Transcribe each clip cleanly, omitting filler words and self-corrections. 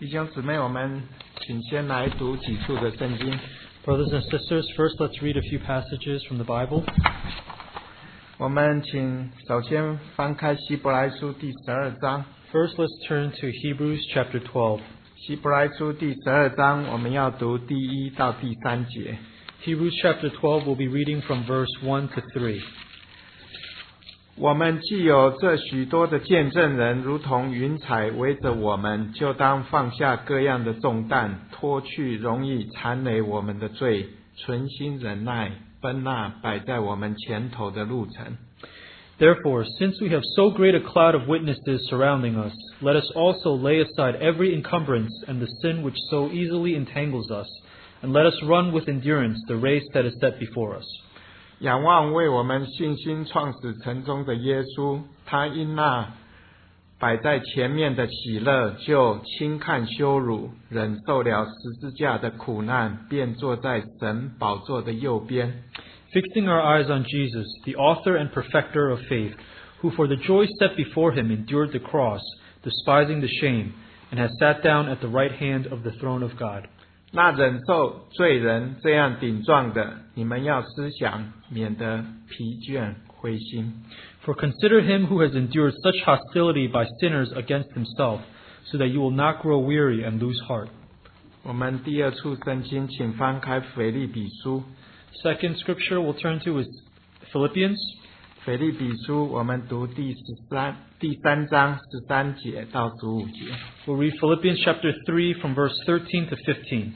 弟兄姊妹，我们请先来读几处的圣经。 Brothers and sisters, first let's read a few passages from the Bible. 我们请首先翻开希伯来书第12章。 First, let's turn to Hebrews chapter 12. 希伯来书第12章，我们要读第1到第3节。 Hebrews chapter 12, we'll be reading from verse 1 to 3. 我们既有这许多的见证人，如同云彩围着我们，就当放下各样的重担，脱去容易缠累我们的罪，存心忍耐，奔那摆在我们前头的路程。 Therefore, since we have so great a cloud of witnesses surrounding us, let us also lay aside every encumbrance and the sin which so easily entangles us, and let us run with endurance the race that is set before us. 仰望为我们信心创始成终的耶稣，他因那摆在前面的喜乐，就轻看羞辱，忍受了十字架的苦难，便坐在神宝座的右边。 Fixing our eyes on Jesus, the author and perfecter of faith, who for the joy set before him endured the cross, despising the shame, and has sat down at the right hand of the throne of God. 那忍受罪人这样顶撞的，你们要思想，免得疲倦灰心。 For consider him who has endured such hostility by sinners against himself, so that you will not grow weary and lose heart. 我们第二处圣经，请翻开腓立比书。 Second scripture we'll turn to is Philippians. 腓立比书，我们读第3章13节到15节。 We'll read Philippians chapter 3 from verse 13 to 15.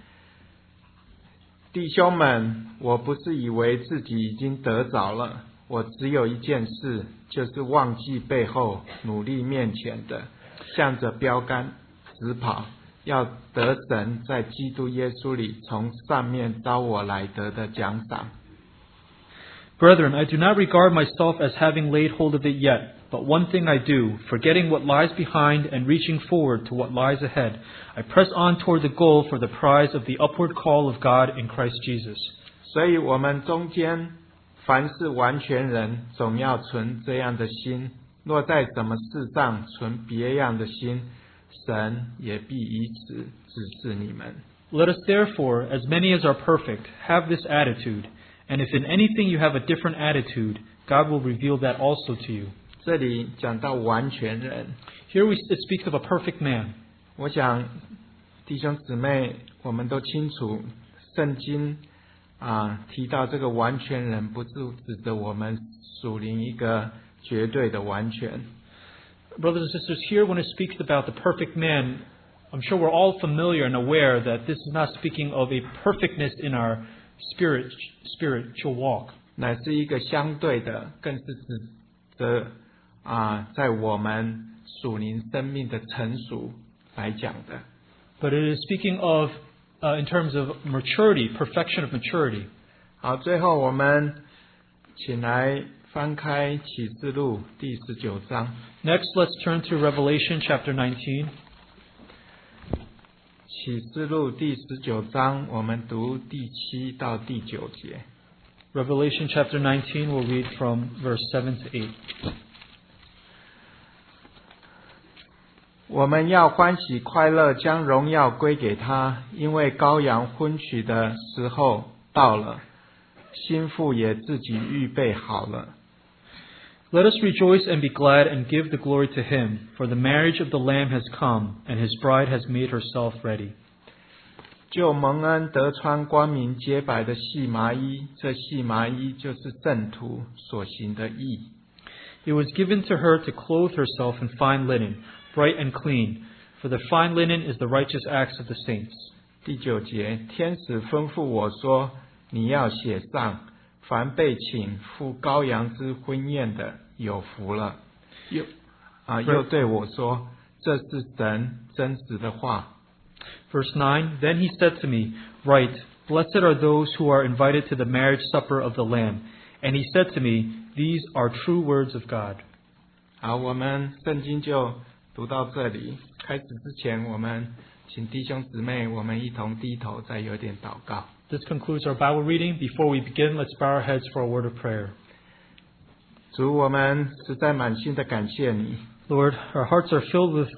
弟兄们，我不是以为自己已经得着了，我只有一件事，就是忘记背后，努力面前的，向着标杆直跑，要得神在基督耶稣里从上面召我来得的奖赏。 Brethren, I do not regard myself as having laid hold of it yet, but one thing I do, forgetting what lies behind and reaching forward to what lies ahead, I press on toward the goal for the prize of the upward call of God in Christ Jesus. 所以我们中间凡是完全人，总要存这样的心；若在什么事上存别样的心，神也必以此指示你们。 Let us therefore, as many as are perfect, have this attitude, and if in anything you have a different attitude, God will reveal that also to you. 这里讲到完全人。 Here it speaks of a perfect man. 我想弟兄姊妹，我们都清楚，圣经提到这个完全人，不是指着我们属灵一个绝对的完全。 Brothers and sisters, here when it speaks about the perfect man, I'm sure we're all familiar and aware that this is not speaking of a perfectness in our spiritual walk. 乃是一个相对的，更是指着在我们属灵生命的成熟来讲的。 But it is speaking of, in terms of maturity, perfection of maturity. 好，最后我们请来翻开启示录第19章。 Next, let's turn to Revelation chapter 19. 启示录第19章，我们读第7到第9节。 Revelation chapter 19, we'll read from verse 7 to 8. 我们要欢喜快乐，将荣耀归给他，因为羔羊婚娶的时候到了，新妇也自己预备好了。 Let us rejoice and be glad and give the glory to him, for the marriage of the Lamb has come, and his bride has made herself ready. 就蒙恩得穿光明洁白的细麻衣，这细麻衣就是圣徒所行的义。 It was given to her to clothe herself in fine linen, bright and clean, for the fine linen is the righteous acts of the saints. 第9节，天使吩咐我说，你要写上，凡被请赴羔羊之婚宴的，有福了。又对我说，这是神真实的话。 Verse 9, Then he said to me, Write, Blessed are those who are invited to the marriage supper of the Lamb. And he said to me, These are true words of God. 好，我们圣经就读到这里。开始之前，我们请弟兄姊妹，我们一同低头，再有点祷告。 This concludes our Bible reading. Before we begin, let's bow our heads for a word of prayer. 主，我们实在满心的感谢你。 Lord, our hearts are filled with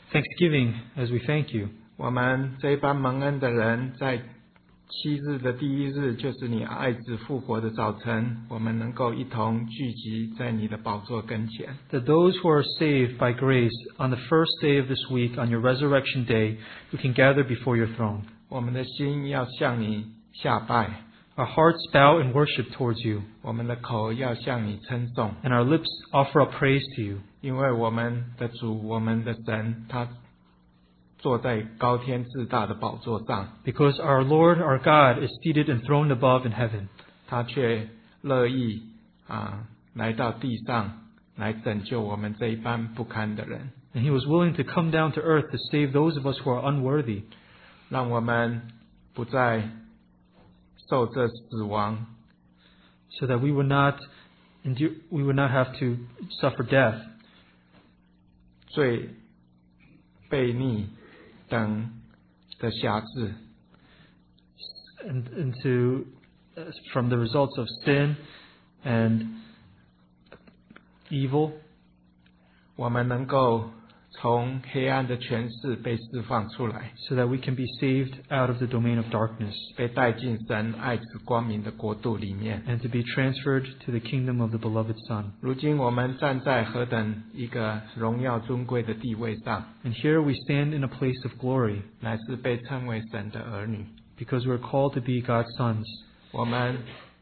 thanksgiving as we thank you. 我们这一班蒙恩的人，在7日的第1日，就是你爱子复活的早晨，我们能够一同聚集在你的宝座跟前。 That those who are saved by grace on the first day of this week, on your resurrection day, we can gather before your throne. 我们的心要向你下拜， Our hearts bow in worship towards you, 我们的口要向你称颂， and our lips offer up praise to you. 因为我们的主，我们的神，他坐在高天至大的宝座上， Because our Lord, our God, is seated and throned above in heaven. 他却乐意来到地上，来拯救我们这一班不堪的人， And He was willing to come down to earth to save those of us who are unworthy, 让我们不再受这死亡， so that we would not have to suffer death, 罪、悖逆等的辖制， and from the results of sin and evil, 我们能够从黑暗的权势被释放出来， so that we can be saved out of the domain of darkness 被带进神爱子光明的国度里面。 and to be transferred to the kingdom of the beloved Son. 如今我们站在何等一个荣耀尊贵的地位上， And here we stand in a place of glory 乃是被称为神的儿女。 because we're called to be God's sons. 我们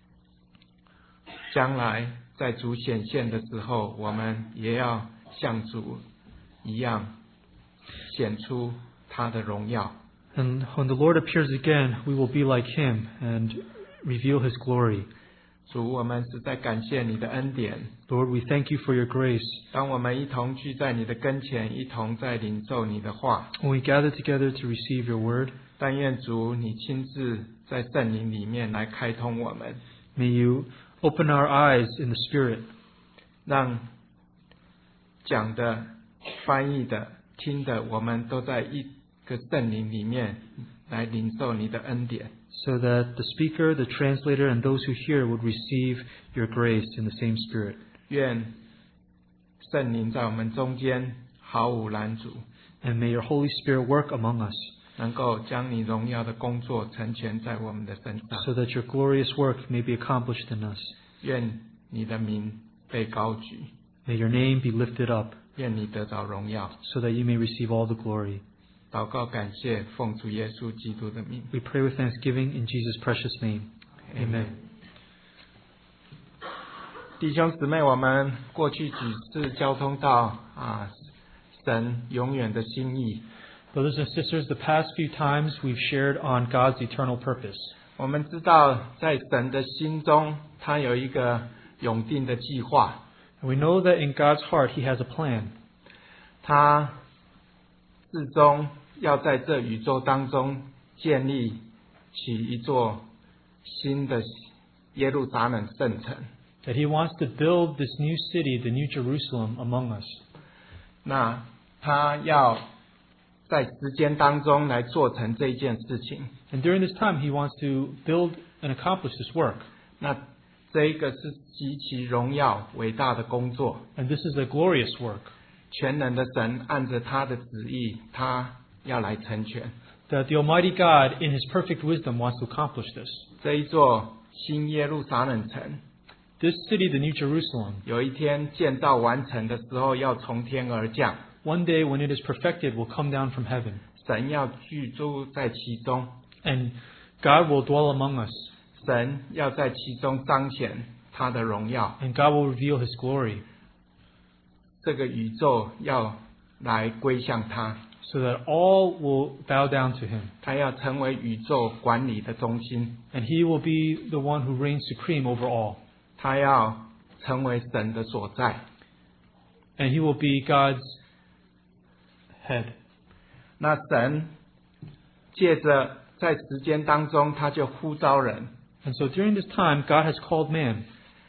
将来在主显现的时候，我们也要像主一样显出他的荣耀。 And when the Lord appears again, we will be like Him and reveal His glory. 主，我们实在感谢你的恩典。 Lord, we thank you for your grace. 当我们一同聚在你的跟前，一同在领受你的话， When we gather together to receive your word, 但愿主你亲自在圣灵里面来开通我们， may you open our eyes in the Spirit, 让讲的、翻译的、听的，我们都在一个圣灵里面来领受你的恩典。 so that the speaker, the translator, and those who hear would receive your grace in the same Spirit. 愿圣灵在我们中间毫无拦阻， And may your Holy Spirit work among us, 能够将你荣耀的工作成全在我们的身上。 so that your glorious work may be accomplished in us. 愿你的名被高举， May your name be lifted up, 愿你得着荣耀。 so that you may receive all the glory. 祷告感谢，奉主耶稣基督的名。 We pray with thanksgiving in Jesus' precious name. Amen. 弟兄姊妹，我们过去几次交通到神永远的心意。 Brothers and sisters, the past few times we've shared on God's eternal purpose. 我们知道，在神的心中，他有一个永定的计划。 And we know that in God's heart He has a plan. 他至终要在这宇宙当中建立起一座新的耶路撒冷圣城。 That He wants to build this new city, the New Jerusalem, among us. 那他要在时间当中来做成这一件事情。 And during this time He wants to build and accomplish this work. 那这一个是极其荣耀伟大的工作。 And this is a glorious work. 全能的神按着他的旨意，他要来成全 That the Almighty God, in His perfect wisdom, wants to accomplish this. 这一座新耶路撒冷城。 This city, the New Jerusalem, 有一天建造完成的时候，要从天而降， one day when it is perfected, will come down from heaven. 神要居住在其中， And God will dwell among us. 神要在其中彰显他的荣耀。 And God will reveal His glory. 这个宇宙要来归向他， So that all will bow down to Him. 他要成为宇宙管理的中心， And He will be the one who reigns supreme over all. 他要成为神的所在。 And He will be God's head. 那神借着在时间当中，他就呼召人。 And so during this time, God has called man.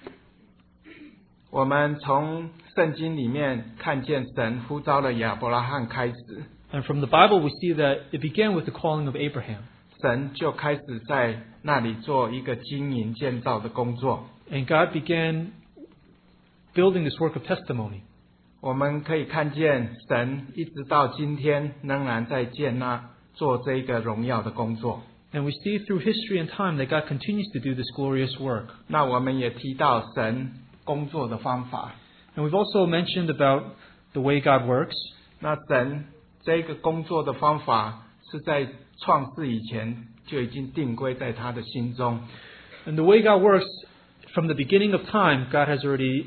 我们从圣经里面看见神呼召了亚伯拉罕开始， And from the Bible, we see that it began with the calling of Abraham. 神就开始在那里做一个经营建造的工作。 And God began building this work of testimony. 我们可以看见神一直到今天仍然在建立做这个荣耀的工作。 And we see through history and time that God continues to do this glorious work. 那我们也提到神工作的方法。 And we've also mentioned about the way God works. 那神这个工作的方法是在创世以前就已经定规在他的心中。 And the way God works, from the beginning of time, God has already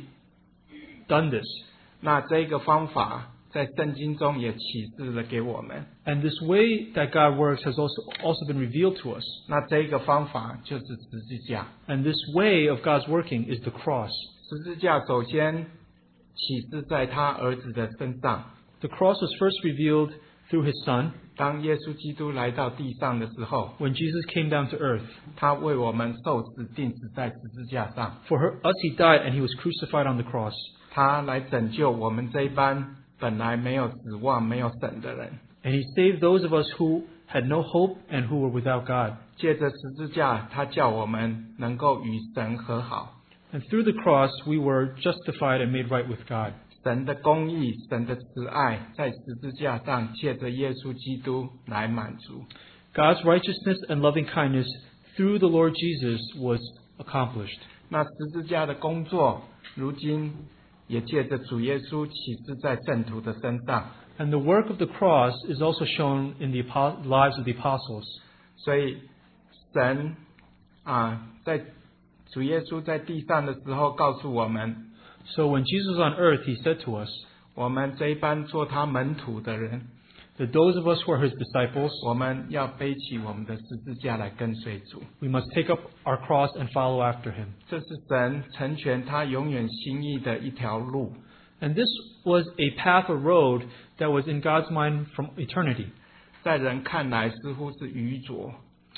done this. 那这个方法在圣经中也启示了给我们。 And this way that God works has also been revealed to us. 那这个方法就是十字架。 And this way of God's working is the cross. 十字架首先启示在他儿子的身上。 The cross was first revealed through His Son. 当耶稣基督来到地上的时候， When Jesus came down to earth. 他为我们受死钉死在十字架上。 For us He died and He was crucified on the cross. 他来拯救我们这一班本来没有指望、没有神的人。 And He saved those of us who had no hope and who were without God. 借着十字架，他叫我们能够与神和好。 And through the cross we were justified and made right with God. 神的公义、神的慈爱，在十字架上借着耶稣基督来满足。 God's righteousness and loving kindness through the Lord Jesus was accomplished. 那十字架的工作，如今也借着主耶稣启示在圣徒的身上。 And the work of the cross is also shown in the lives of the apostles. 所以神在主耶稣在地上的时候告诉我们， So when Jesus was on earth, He said to us 我们这一班做他门徒的人， that those of us who are His disciples, 我们要背起我们的十字架来跟随主。 we must take up our cross and follow after Him. 这是神成全他永远心意的一条路。 And this was a path, a road that was in God's mind from eternity. 在人看来似乎是愚拙，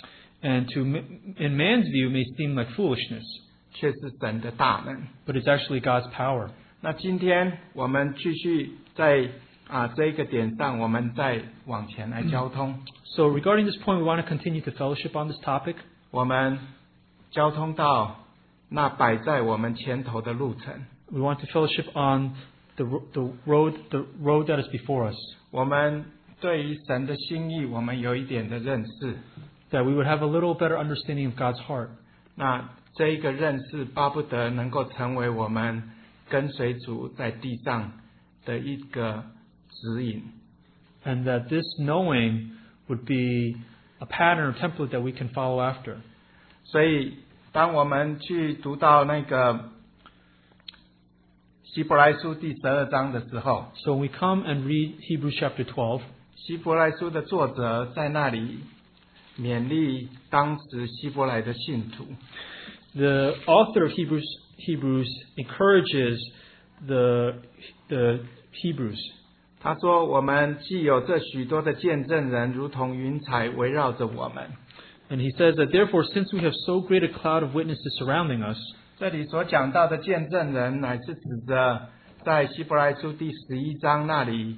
And in man's view may seem like foolishness, 却是神的大能。 but it's actually God's power. 那今天我们继续在这个点上，我们再往前来交通。 So regarding this point, we want to continue to fellowship on this topic. 我们交通到那摆在我们前头的路程。 We want to fellowship on the road that is before us. 我们对于神的心意，我们有一点的认识。 That we would have a little better understanding of God's heart. 那这一个认识，巴不得能够成为我们跟随主在地上的一个指引。 And that this knowing would be a pattern or template that we can follow after. 所以，当我们去读到那个希伯来书第12章的时候， So when we come and read Hebrews chapter 12, 希伯来书的作者在那里勉励当时希伯来的信徒。 the author of Hebrews encourages the Hebrews. 他说：“我们既有这许多的见证人，如同云彩围绕着我们。” And he says that therefore, since we have so great a cloud of witnesses surrounding us, 这里所讲到的见证人，乃是指着在希伯来书第11章那里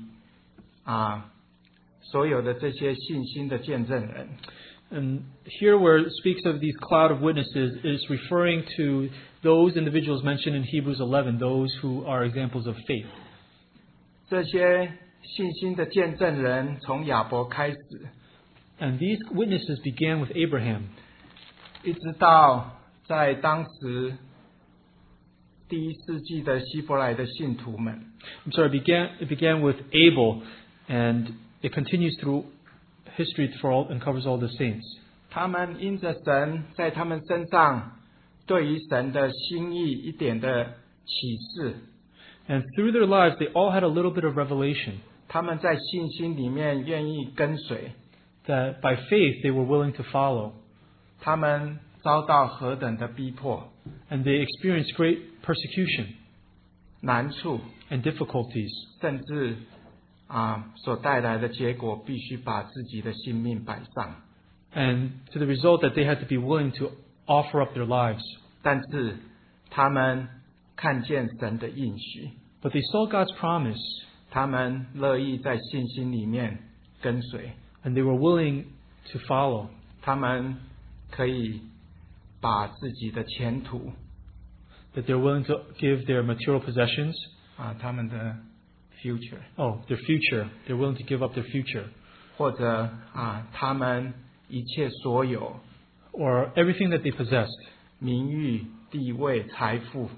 所有的这些信心的见证人。 and here where it speaks of these cloud of witnesses, is referring to those individuals mentioned in Hebrews 11, those who are examples of faith. 这些信心的见证人从亚伯开始， And these witnesses began with Abraham, 一直到在当时第一世纪的希伯来的信徒们。 it began with Abel, and it continues through history and covers all the saints. 他们因着神在他们身上对于神的心意一点的启示， And through their lives, they all had a little bit of revelation 他们在信心里面愿意跟随， that by faith they were willing to follow. 他们遭到何等的逼迫、 And they experienced great persecution 难处， and difficulties. 甚至所带来的结果，必须把自己的性命摆上。 And to the result that they had to be willing to offer up their lives. 但是他们看见神的应许， But they saw God's promise, 他们乐意在信心里面跟随， and they were willing to follow. 他们可以把自己的前途 That they're willing to give their material possessions, 他们的 future， Oh, their future. They're willing to give up their future. 或者他们一切所有 Or everything that they possessed. 名誉、地位、财富，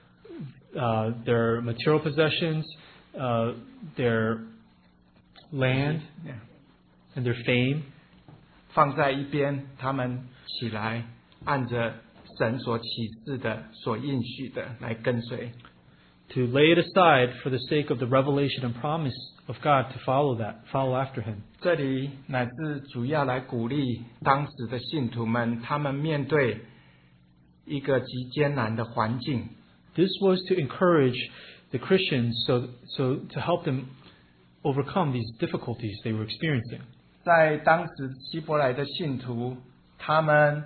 Their material possessions, their land, and their fame. 放在一边，他们起来按着神所启示的、所应许的来跟随。 To lay it aside for the sake of the revelation and promise of God to follow after Him. 这里乃是主要来鼓励当时的信徒们，他们面对一个极艰难的环境， This was to encourage the Christians so to help them overcome these difficulties they were experiencing. 在当时希伯来的信徒，他们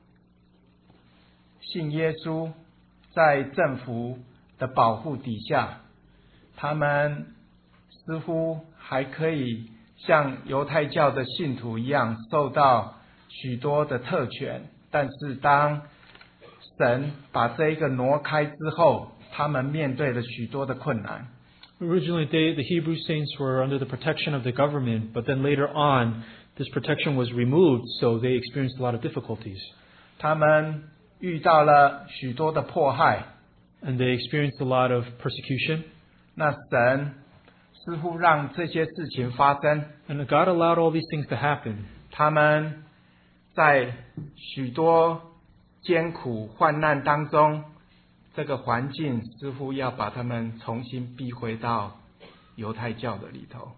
信耶稣，在政府的保护底下，他们似乎还可以像犹太教的信徒一样受到许多的特权，但是当神把这一个挪开之后，他们面对了许多的困难。 Originally, the Hebrew saints were under the protection of the government, but then later on, this protection was removed, so they experienced a lot of difficulties. 他们遇到了许多的迫害， And they experienced a lot of persecution. 那神似乎让这些事情发生， And God allowed all these things to happen. 他们在许多艰苦患难当中，这个环境似乎要把他们重新逼回到犹太教的里头。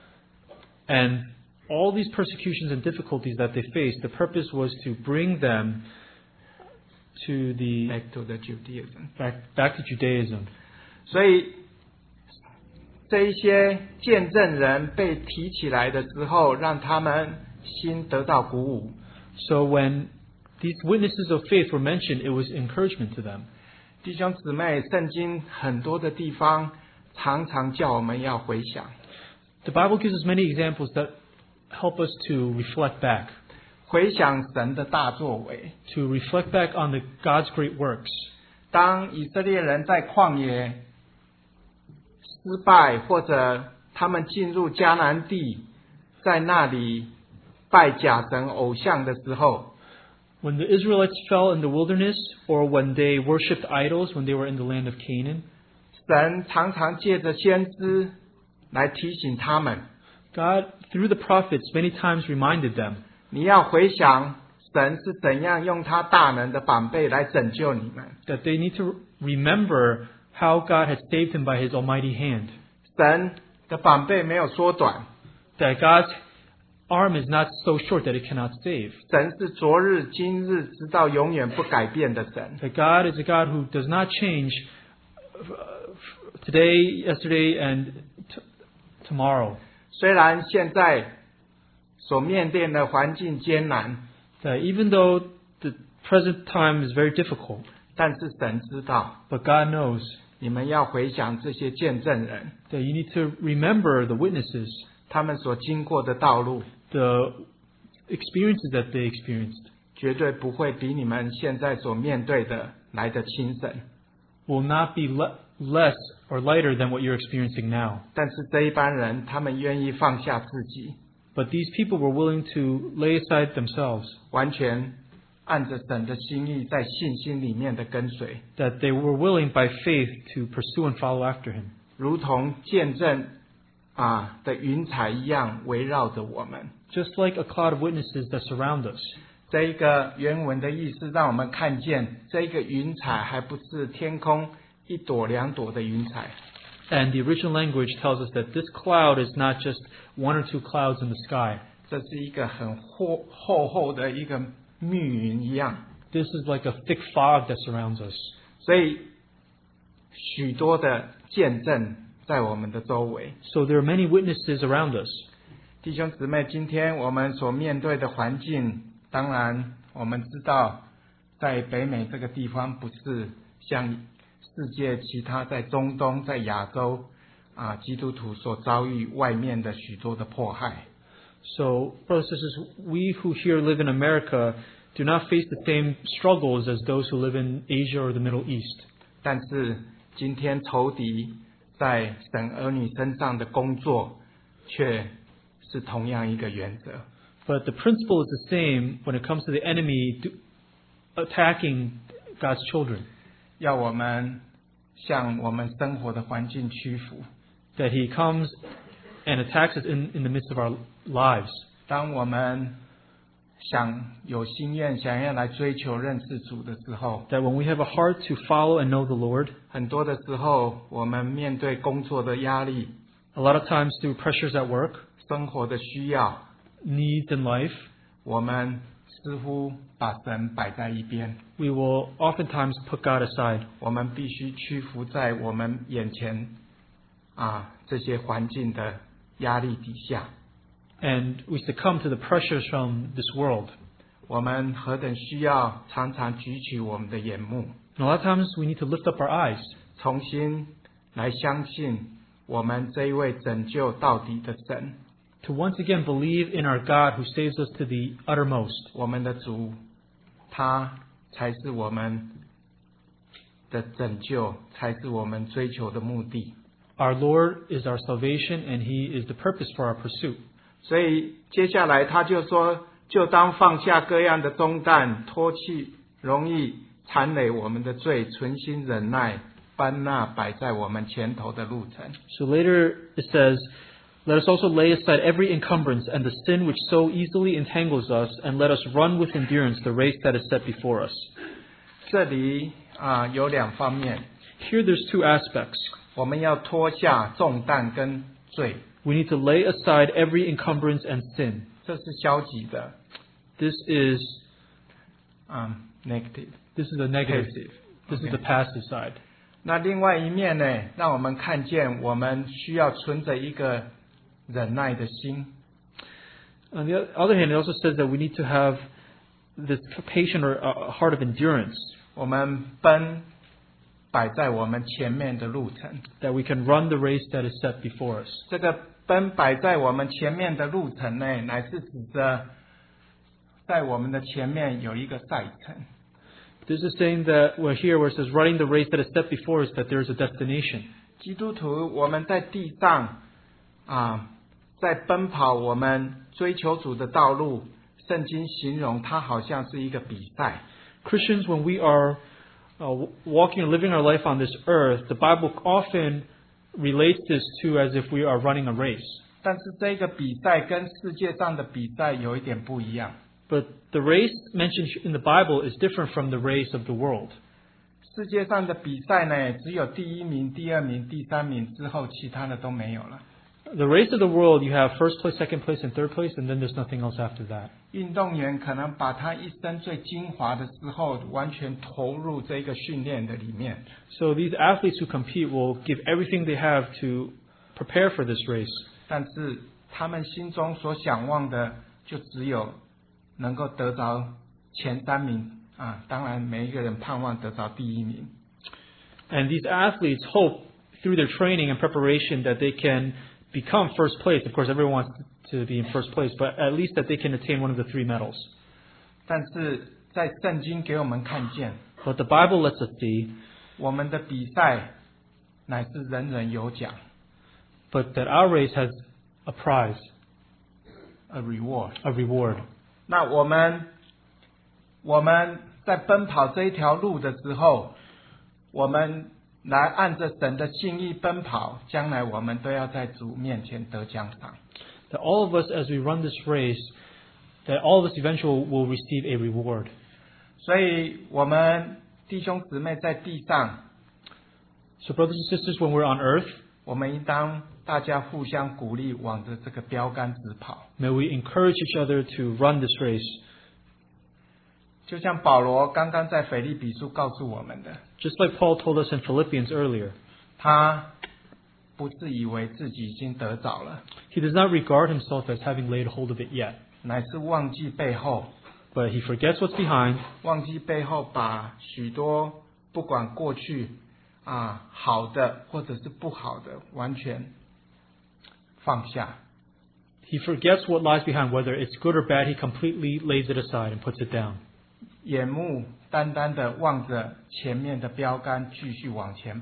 And all these persecutions and difficulties that they faced, the purpose was to bring them to Back to the Judaism。 back to Judaism. 所以这一些见证人被提起来的时候，让他们心得到鼓舞。 So when these witnesses of faith were mentioned, it was encouragement to them. 弟兄姊妹，圣经很多的地方常常叫我们要回想， The Bible gives us many examples that help us to reflect back, 回想神的大作为。 to reflect back on God's great works. 当以色列人在旷野失败，或者他们进入迦南地，在那里拜假神偶像的时候， When the Israelites fell in the wilderness, or when they worshipped idols when they were in the land of Canaan, 神常常借着先知来提醒他们， God, through the prophets, many times reminded them 你要回想神是怎样用他大能的膀臂来拯救你们。 that they need to remember how God had saved them by His almighty hand. 神的膀臂没有缩短， That God's arm is not so short that it cannot save. 神是昨日、今日，直到永远不改变的神。 That God is a God who does not change today, yesterday, and tomorrow. 虽然现在所面对的环境艰难， That even though the present time is very difficult, 但是神知道， but God knows 你们要回想这些见证人， that you need to remember the witnesses, 他们所经过的道路， the experiences that they experienced, 绝对不会比你们现在所面对的来得轻省。 will not be less or lighter than what you're experiencing now. 但是这一班人，他们愿意放下自己， But these people were willing to lay aside themselves, 完全按着神的心意，在信心里面的跟随， that they were willing by faith to pursue and follow after Him. 如同见证的云彩一样围绕着我们。 Just like a cloud of witnesses that surround us. 这一个原文的意思，让我们看见这一个云彩还不是天空一朵两朵的云彩， And the original language tells us that this cloud is not just one or two clouds in the sky. 这是一个很厚的一个密云一样。 This is like a thick fog that surrounds us. 所以许多的见证在我们的周围。 So there are many witnesses around us. 弟兄姊妹，今天我们所面对的环境，当然我们知道，在北美这个地方不是像世界其他在中东、在亚洲基督徒所遭遇外面的许多的迫害。 So, brothers and sisters, we who here live in America do not face the same struggles as those who live in Asia or the Middle East. 但是今天仇敌在神儿女身上的工作却是同样一个原则。 But the principle is the same when it comes to the enemy attacking God's children. 要我们向我们生活的环境屈服。 That he comes and attacks us in the midst of our lives. 当我们有心愿想要来追求认识主的时候， That when we have a heart to follow and know the Lord, 很多的时候我们面对工作的压力， a lot of times through pressures at work, 生活的需要， needs in life, 我们似乎把神摆在一边， we will oftentimes put God aside. 我们必须屈服在我们眼前这些环境的压力底下。 And we succumb to the pressures from this world. 我们何等需要常常举起我们的眼目， And a lot of times we need to lift up our eyes, 重新来相信我们这一位拯救到底的神， to once again believe in our God who saves us to the uttermost. 我们的主，他才是我们的拯救，才是我们追求的目的。 Our Lord is our salvation and He is the purpose for our pursuit. 所以接下来他就说，就当放下各样的重担，脱去容易缠累我们的罪，存心忍耐，搬那摆在我们前头的路程。 So later it says, let us also lay aside every encumbrance and the sin which so easily entangles us, and let us run with endurance the race that is set before us. 这里有两方面， Here there's two aspects. 我们要脱下重担跟罪， We need to lay aside every encumbrance and sin. 这是消极的 This is negative。 this is the negative. Passive. This is Okay. the passive side. 那另外一面呢，让我们看见我们需要存着一个忍耐的心。 On the other hand, it also says that we need to have this patient or a heart of endurance, 我们奔摆在我们前面的路程， that we can run the race that is set before us. 这个奔摆在我们前面的路程呢，乃是指着在我们的前面有一个赛程。 This is saying that we're here where it says running the race that is set before us, that there is a destination. 基督徒，我们在地上在奔跑我们追求主的道路，圣经形容它好像是一个比赛。 Christians, when we are walking and living our life on this earth, the Bible often relates this to as if we are running a race. 但是这个比赛跟世界上的比赛有一点不一样。 But the race mentioned in the Bible is different from the race of the world. 世界上的比赛呢，只有第一名、第二名、第三名之后，其他的都没有了。 The race of the world, you have first place, second place, and third place, and then there's nothing else after that. 运动员可能把他一生最精华的时候，完全投入这个训练的里面。 So these athletes who compete will give everything they have to prepare for this race. 但是他们心中所想望的，就只有能够得着前三名当然每一个人盼望得着第一名。 And these athletes hope through their training and preparation that they can become first place. Of course, everyone wants to be in first place, but at least that they can attain one of the three medals. 但是在圣经给我们看见， But the Bible lets us see 我们的比赛乃是人人有奖 but that our race has a prize, ，a reward。 a reward. 那我们在奔跑这一条路的时候，我们来按着神的心意奔跑，将来我们都要在主面前得奖赏。 That all of us, as we run this race, that all of us eventually will receive a reward. 所以，我们弟兄姊妹在地上， So brothers and sisters, when we're on earth, 我们应当大家互相鼓励，往着这个标杆直跑。 may we encourage each other to run this race. 就像保罗刚刚在腓立比书告诉我们的， Just like Paul told us in Philippians earlier, 他不是以为自己已经得着了， he does not regard himself as having laid hold of it yet, 乃是忘记背后， but he forgets what's behind, 忘记背后，把许多不管过去好的或者是不好的，完全放下。 he forgets what lies behind, whether it's good or bad, he completely lays it aside and puts it down. 眼目单单的望着前面的标杆，继续往前跑。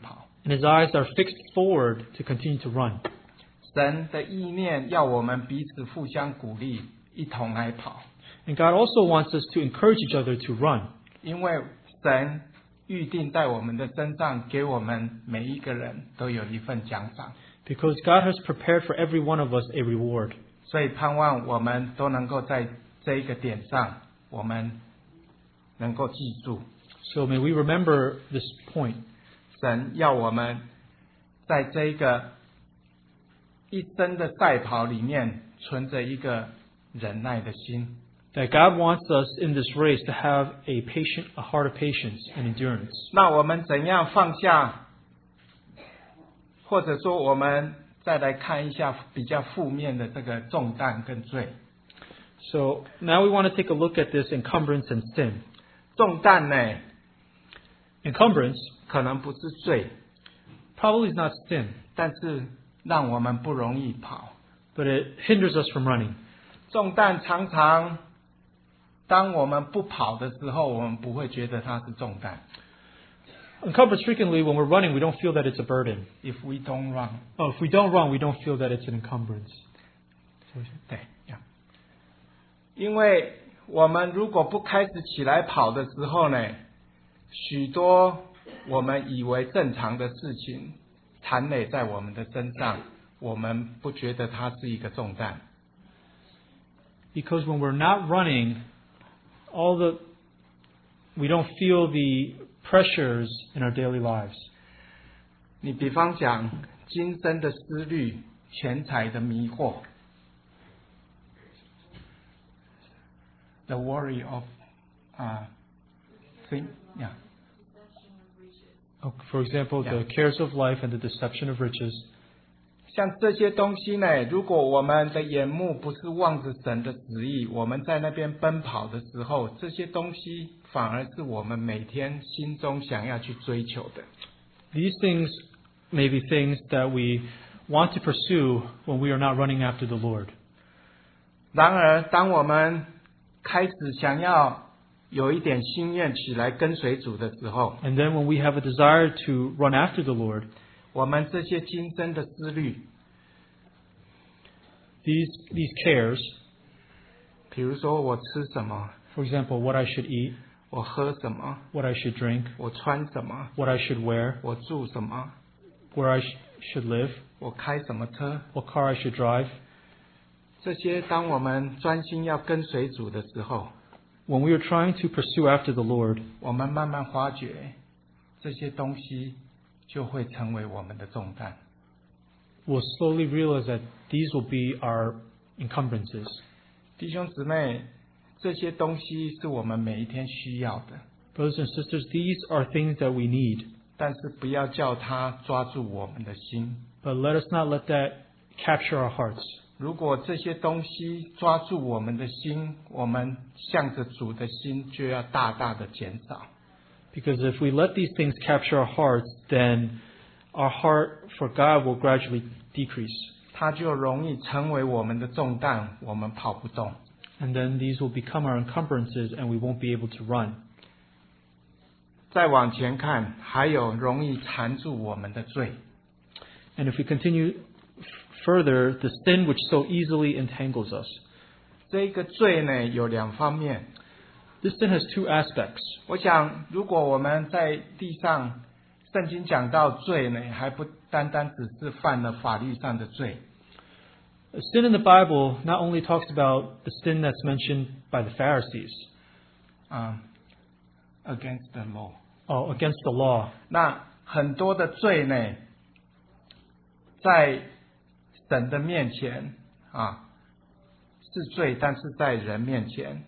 And his eyes are fixed forward to continue to run. 神的意念要我们彼此互相鼓励，一同来跑， And God also wants us to encourage each other to run. 因为神预定在我们的身上，给我们每一个人都有一份奖赏， Because God has prepared for every one of us a reward. 所以盼望我们都能够在这一个点上，我们能够记住， So may we remember this point. 神要我们在这一个一生的赛跑里面，存着一个忍耐的心。 That God wants us in this race to have a heart of patience and endurance. 那我们怎样放下，或者说我们再来看一下比较负面的这个重担跟罪。 So now we want to take a look at this encumbrance and sin. 重担呢， Encumbrance 可能不是罪， probably is not sin, 但是让我们不容易跑。 but it hinders us from running. 重担常常，当我们不跑的时候，我们不会觉得它是重担。 Encumbrance frequently, when we're running, we don't feel that it's a burden. If we don't run， Oh, if we don't run, we don't feel that it's an encumbrance. 对，因为我们如果不开始起来跑的时候呢，许多我们以为正常的事情缠累在我们的身上，我们不觉得它是一个重担。 Because when we're not running, we don't feel the pressures in our daily lives. 你比方讲，今生的思虑、钱财的迷惑 ，the worry of thing, yeah. For example, the cares of life and the deception of riches. 像这些东西呢，如果我们的眼目不是望着神的旨意，我们在那边奔跑的时候，这些东西反而是我们每天心中想要去追求的。 These things may be things that we want to pursue when we are not running after the Lord. 然而，当我们开始想要有一点心愿起来跟随主的时候， And then when we have a desire to run after the Lord, 我们这些今生的思虑， these cares, 比如说我吃什么， for example, what I should eat, 我喝什么， what I should drink, 我穿什么， what I should wear, 我住什么， where I should live, 我开什么车， what car I should drive. 这些当我们专心要跟随主的时候， When we are trying to pursue after the Lord, 我们慢慢发觉这些东西就会成为我们的重担。 we'll slowly realize that these will be our encumbrances. 弟兄姊妹，这些东西是我们每一天需要的， Brothers and sisters, these are things that we need, 但是不要叫它抓住我们的心。 but let us not let that capture our hearts. 如果这些东西抓住我们的心，我们向着主的心就要大大的减少。 Because if we let these things capture our hearts, then our heart for God will gradually decrease. 它就容易成为我们的重担，我们跑不动。 And then these will become our encumbrances and we won't be able to run. 再往前看，还有容易缠住我们的罪。 And if we continue further, the sin which so easily entangles us. 这个罪呢，有两方面。 This sin has two aspects. 我想，如果我们在地上，圣经讲到罪呢，还不单单只是犯了法律上的罪。 Sin in the Bible not only talks about the sin that's mentioned by the Pharisees, against the law。 against the law. 那很多的罪呢，在神的面前是罪，但是在人面前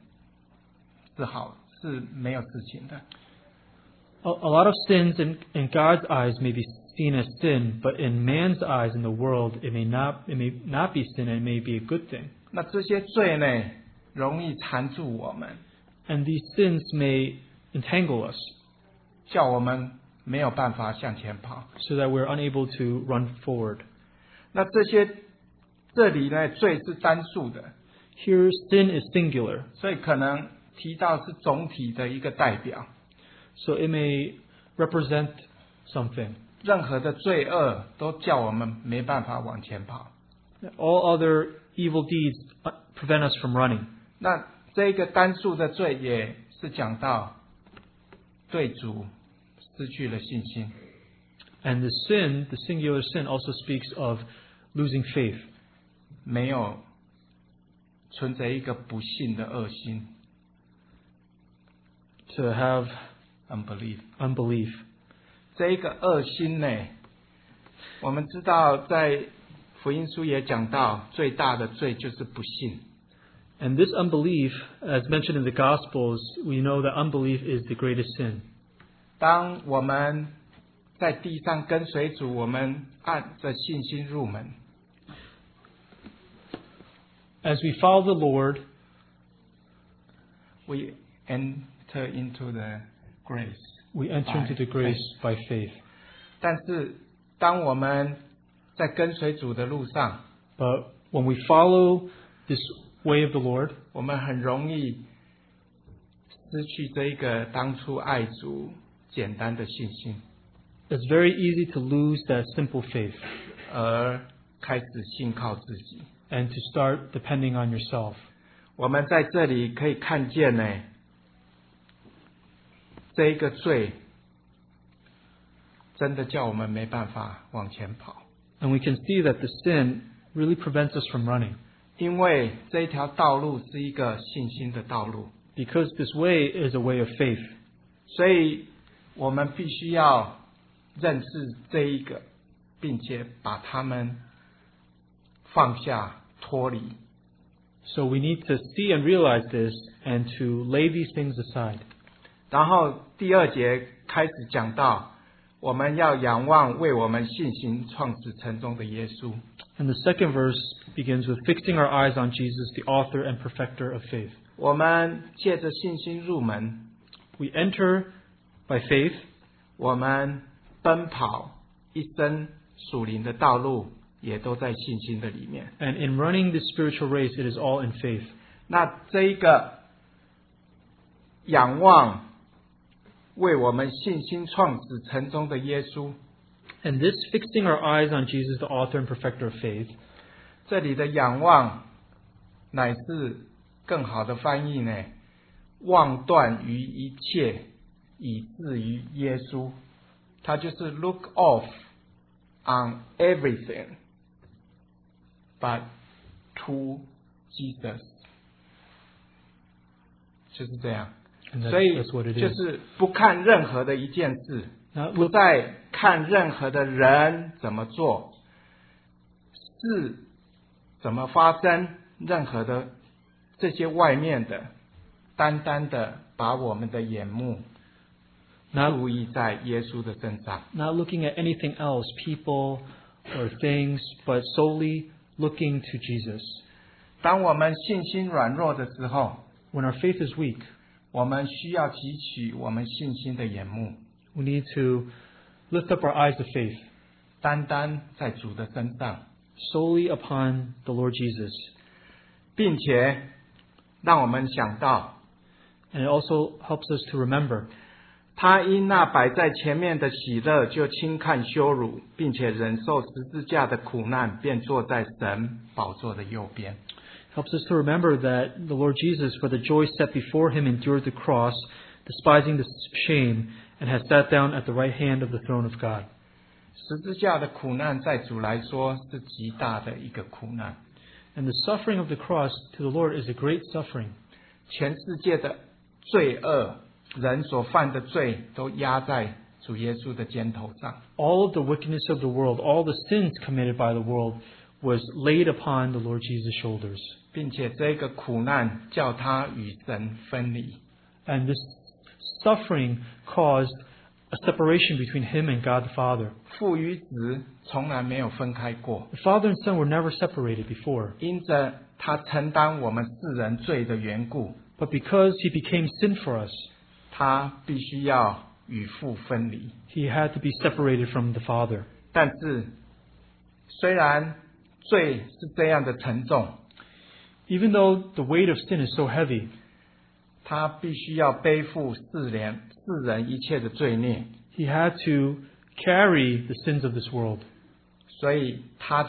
是没有事情的。 A lot of sins in God's eyes may be seen as sin, but in man's eyes in the world, it may not be sin, and it may be a good thing. 那这些罪呢，容易缠住我们， And these sins may entangle us 叫我们没有办法向前跑。 so that we're unable to run forward. 那这里呢，罪是单数的， Here, sin is singular, 所以可能提到是总体的一个代表。 so it may represent something. 任何的罪恶都叫我们没办法往前跑。 All other evil deeds prevent us from running. 那这个单数的罪也是讲到对主失去了信心。 And the sin, the singular sin, also speaks of losing faith. 没有存着一个不信的恶心 To have unbelief。 unbelief. 这一个恶心呢，我们知道在福音书也讲到，最大的罪就是不信。 And this unbelief, as mentioned in the Gospels, we know that unbelief is the greatest sin. 当我们在地上跟随主，我们按着信心入门。 As we follow the Lord, We enter into the grace. we enter into the grace by faith. 但是当我们在跟随主的路上， But when we follow this way of the Lord, 我们很容易失去这一个当初爱主简单的信心， it's very easy to lose that simple faith 而开始信靠自己。 and to start depending on yourself. 我们在这里可以看见呢，这一个罪真的叫我们没办法往前跑， And we can see that the sin really prevents us from running, 因为这一条道路是一个信心的道路， because this way is a way of faith. 所以我们必须要认识这一个，并且把它们放下脱离。 So we need to see and realize this and to lay these things aside. 然后第二节开始讲到，我们要仰望为我们信心创始成终的耶稣。 And the second verse begins with fixing our eyes on Jesus, the author and perfecter of faith. 我们借着信心入门， We enter by faith, 我们奔跑一生属灵的道路，也都在信心的里面。 and in running this spiritual race, it is all in faith. 那这一个仰望为我们信心创始成终的耶稣， And this fixing our eyes on Jesus, the author and perfecter of faith, 这里的仰望乃是更好的翻译呢，望断于一切，以至于耶稣。它就是 look off on everything but to Jesus， 就是这样。 and 所以 that's what it 就 is. 是不看任何的一件事， Not 不 look, 再看任何的人怎么做，事怎么发生，任何的这些外面的，单单的把我们的眼目 not, 注意在耶稣的身上。 not looking at anything else, people or things, but solely looking to Jesus. 当我们信心软弱的时候， When our faith is weak, 我们需要汲取我们信心的眼目， we need to lift up our eyes of faith 单单在主的身上， solely upon the Lord Jesus. 并且让我们想到， And it also helps us to remember 他因那摆在前面的喜乐，就轻看羞辱，并且忍受十字架的苦难，便坐在神宝座的右边。 helps us to remember that the Lord Jesus, for the joy set before him, endured the cross, despising the shame, and has sat down at the right hand of the throne of God. 十字架的苦难在主来说是极大的一个苦难， And the suffering of the cross to the Lord is a great suffering. 全世界的罪恶，人所犯的罪都压在主耶稣的肩头上。 All of the wickedness of the world, all the sins committed by the world, was laid upon the Lord Jesus' shoulders. 并且这个苦难叫他与神分离， And this suffering caused a separation between him and God the Father. 父与子从来没有分开过， The Father and Son were never separated before. 因着他承担我们世人罪的缘故， But because he became sin for us, 他必须要与父分离。 he had to be separated from the Father. 但是，虽然罪是这样的沉重， Even though the weight of sin is so heavy, 他必须要背负世人一切的罪孽， he had to carry the sins of this world. 所以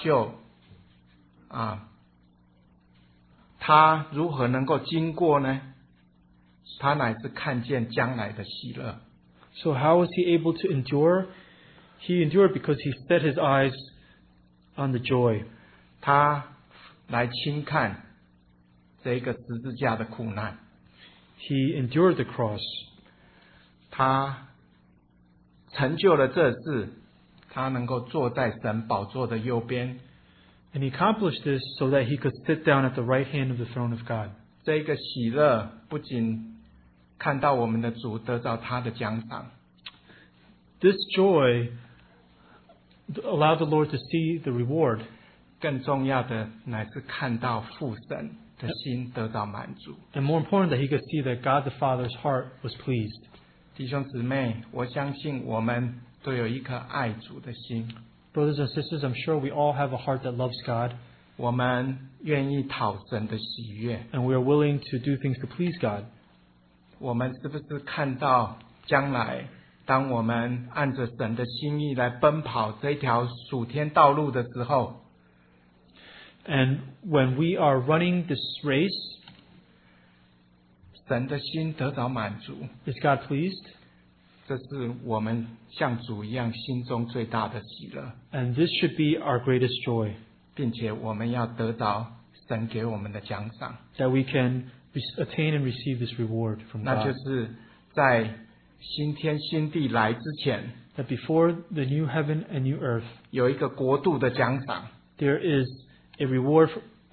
他如何能够经过呢？他乃是看见将来的喜乐。 So how was he able to endure? He endured because he set his eyes on the joy. 他来轻看这个十字架的苦难。 He endured the cross. 他成就了这事，他能够坐在神宝座的右边。 And he accomplished this so that he could sit down at the right hand of the throne of God. 这个喜乐不仅看到我们的主得到他的奖赏， This joy allowed the Lord to see the reward. 更重要的乃是看到父神的心得到满足。 And more important, that he could see that God the Father's heart was pleased. 弟兄姊妹，我相信我们都有一颗爱主的心， Brothers and sisters, I'm sure we all have a heart that loves God, 我们愿意讨神的喜悦。 and we are willing to do things to please God. 我们是不是看到将来，当我们按着神的心意来奔跑这条属天道路的时候， And when we are running this race, 神的心得到满足， is God pleased? 这是我们像主一样心中最大的喜乐， And this should be our greatest joy, 并且我们要得到神给我们的奖赏， that we can attain and receive this reward from 那就 God. 是在新天新地来之前， That before the new heaven and new earth, 有一个国度的奖赏， there is a reward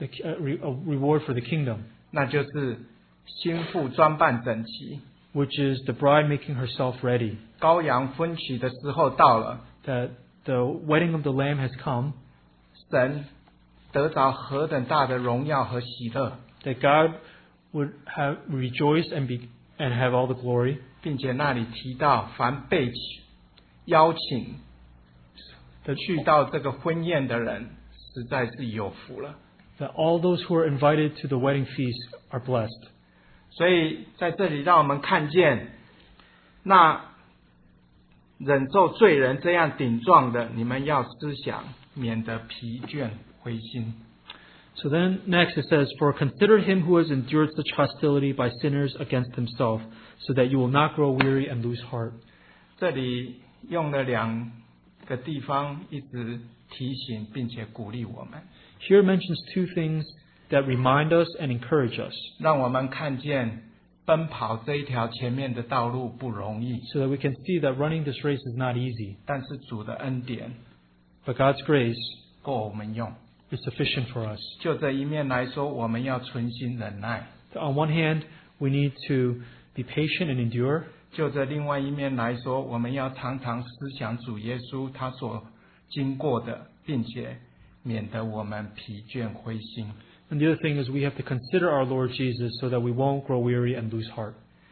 for the kingdom, 那就是新妇装扮整齐， which is the bride making herself ready. 羔羊婚娶的时候到了， That the wedding of the Lamb has come, 神得着何等大的荣耀和喜乐， that God would have rejoiced and have all the glory, 并且那里提到凡被邀请去到这个婚宴的人，实在是有福了。 that all those who are invited to the wedding feast are blessed. 所以在这里让我们看见，那忍受罪人这样顶撞的，你们要思想，免得疲倦灰心。 So then next it says, "For consider him who has endured such hostility by sinners against himself, so that you will not grow weary and lose heart." 这里用了2个地方一直提醒并且鼓励我们， Here mentions two things that remind us and encourage us, 让我们看见奔跑这一条前面的道路不容易， so that we can see that running this race is not easy, 但是主的恩典 but God's grace 够我们用。 is sufficient for us. 就这一面来说，我们要存心忍耐； On one hand, we need to be patient and endure. 就这另外一面来说，我们要常常思想主耶稣他所经过的，并且免得我们疲倦灰心。 And the other thing is we have to consider our Lord Jesus so that we won't grow weary and lose heart.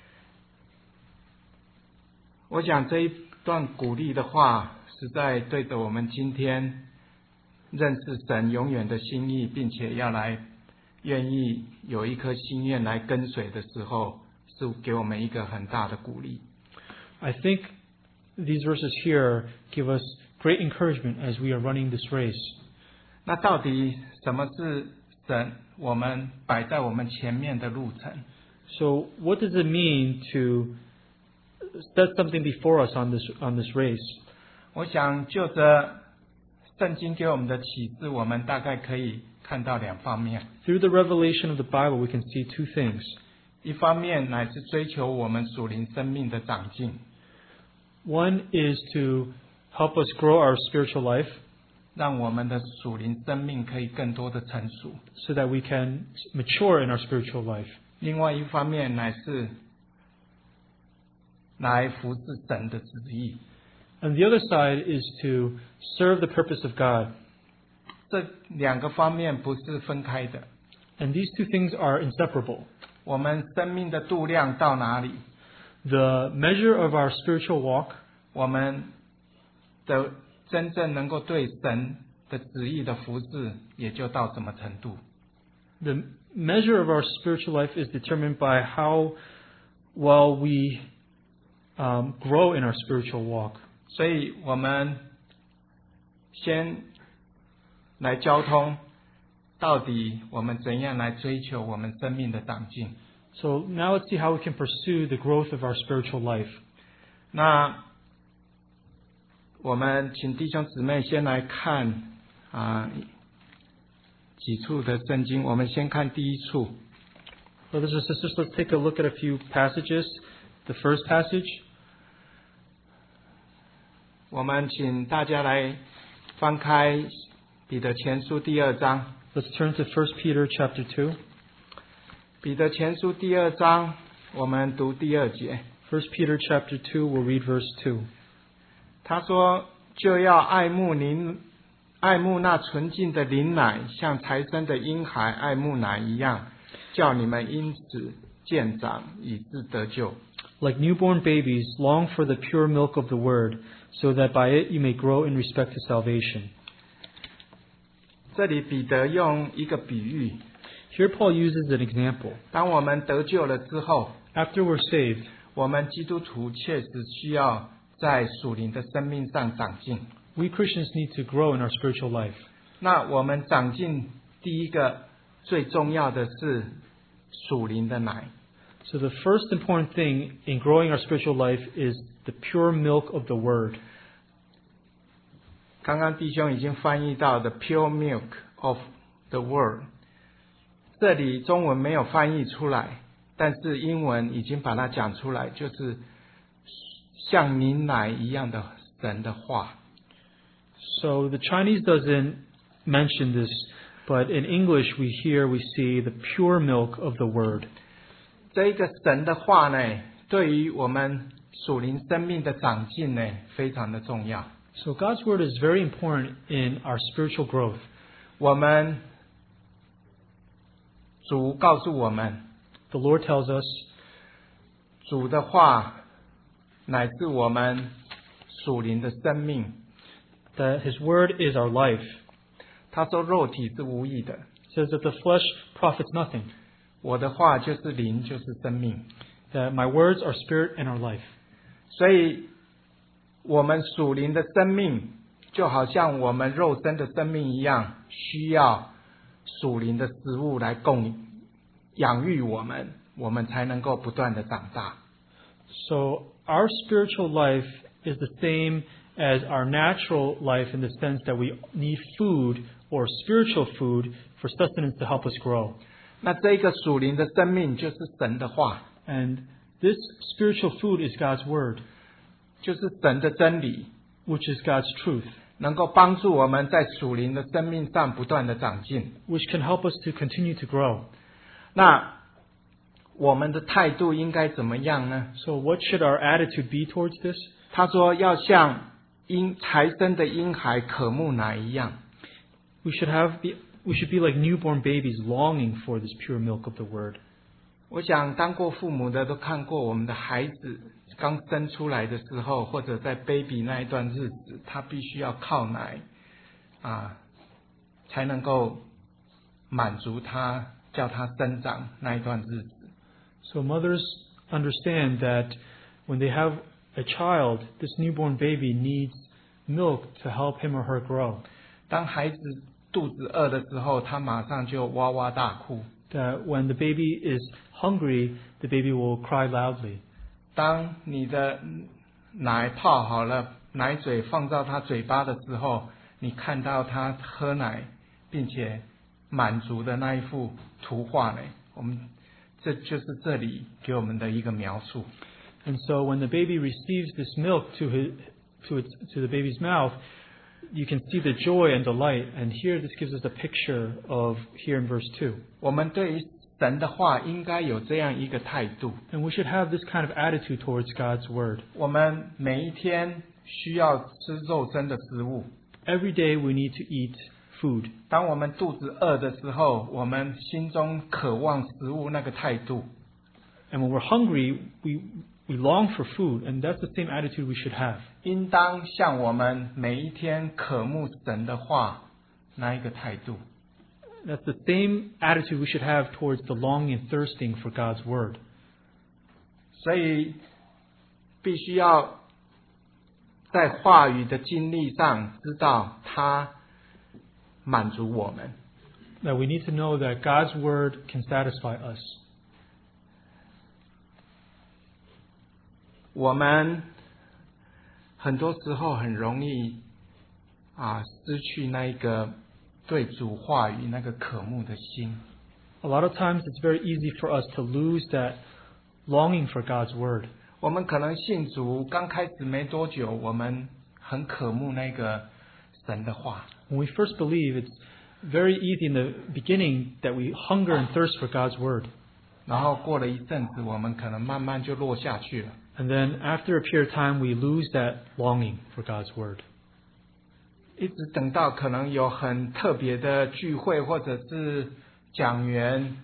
我想这一段鼓励的话，实在对着我们今天认识神永远的心意，并且要来愿意有一颗心愿来跟随的时候，是给我们一个很大的鼓励。 I think these verses here give us great encouragement as we are running this race. 那到底什么是神我们摆在我们前面的路程？ So what does it mean to set something before us on this race? 我想就着圣经给我们的启示，我们大概可以看到2方面。 Through the revelation of the Bible, we can see two things. 一方面乃是追求我们属灵生命的长进， One is to help us grow our spiritual life 让我们的属灵生命可以更多的成熟。 so that we can mature in our spiritual life. 另外一方面乃是来服侍神的旨意。 And the other side is to serve the purpose of God. 这2个方面不是分开的。 And these two things are inseparable. 我们生命的度量到哪里， The measure of our spiritual walk, 我们的真正能够对神的旨意的服侍也就到什么程度。 the measure of our spiritual life is determined by how well we grow in our spiritual walk. 所以我们先来交通，到底我们怎样来追求我们生命的长进。 So now let's see how we can pursue the growth of our spiritual life. 那我们请弟兄姊妹先来看几处的圣经，我们先看第一处。 Brothers and sisters, let's take a look at a few passages. The first passage, 我们请大家来翻开彼得前书第2章。 let's turn to 1 Peter chapter 2. 彼得前书第2章，我们读第2节。 1 Peter chapter 2, we'll read verse 2. 他说：“就要爱慕那纯净的灵奶，像才生的婴孩爱慕奶一样，叫你们因此渐长，以致得救。” Like newborn babies, long for the pure milk of the word, so that by it you may grow in respect to salvation. 这里彼得用一个比喻， Here Paul uses an example. 当我们得救了之后， After we're saved, 我们基督徒确实需要在属灵的生命上长进。 we Christians need to grow in our spiritual life. 那我们长进第一个最重要的是属灵的奶。 So the first important thing in growing our spiritual life is the pure milk of the word. 刚刚弟兄已经翻译到 the pure milk of the word， 这里中文没有翻译出来，但是英文已经把它讲出来，就是像凝奶一样的神的话。 So the Chinese doesn't mention this, but in English we see the pure milk of the word. 这一个神的话呢，对于我们属灵生命的长进呢，非常的重要。 So God's word is very important in our spiritual growth. 我们主告诉我们， The Lord tells us 主的话乃是我们属灵的生命。 that His word is our life. 他说肉体是无益的， It says that the flesh profits nothing. 我的话就是灵，就是生命。 That my words are spirit and our life. 所以我们属灵的生命就好像我们肉身的生命一样，需要属灵的食物来养育我们，我们才能够不断的长大。 So our spiritual life is the same as our natural life in the sense that we need food or spiritual food for sustenance to help us grow. 那这个属灵的生命就是神的话， And this spiritual food is God's word, 就是神的真理， which is God's truth, 能够帮助我们在属灵的生命上不断的长进。 which can help us to continue to grow. 那我们的态度应该怎么样呢？ So what should our attitude be towards this? 他说要像才生的婴孩渴慕奶一样。 We should be like newborn babies longing for this pure milk of the word. 我想当过父母的都看过，我们的孩子刚生出来的时候，或者在 baby 那一段日子，他必须要靠奶才能够满足他，叫他生长那一段日子。 So mothers understand that when they have a child, this newborn baby needs milk to help him or her grow. 当孩子肚子饿的时候，他马上就哇哇大哭。 That when the baby is hungry, the baby will cry loudly. 当你的奶泡好了，奶嘴放到他嘴巴的时候，你看到他喝奶并且满足的那一幅图画呢？这就是这里给我们的一个描述。 And so when the baby receives this milk to the baby's mouth, you can see the joy and delight. And here this gives us a picture of here in verse 2. 我们对于神的话应该有这样一个态度。 And we should have this kind of attitude towards God's word. 我们每一天需要吃肉身的食物。 Every day we need to eat food. 当我们肚子饿的时候，我们心中渴望食物那个态度。 And when we're hungry, we long for food, and that's the same attitude we should have. 应当像我们每一天渴慕神的话那一个态度。 That's the same attitude we should have towards the longing and thirsting for God's word. 所以必须要在话语的经历上知道他满足我们。 That we need to know that God's Word can satisfy us. 我们很多时候很容易失去那一个对主话语那个渴慕的心。 A lot of times it's very easy for us to lose that longing for God's Word. 我们可能信主刚开始没多久，我们很渴慕那个神的话。 When we first believe, it's very easy in the beginning that we hunger and thirst for God's Word. 然后过了一阵子，我们可能慢慢就落下去了。 And then after a period of time, we lose that longing for God's Word. 一直等到可能有很特别的聚会，或者是讲员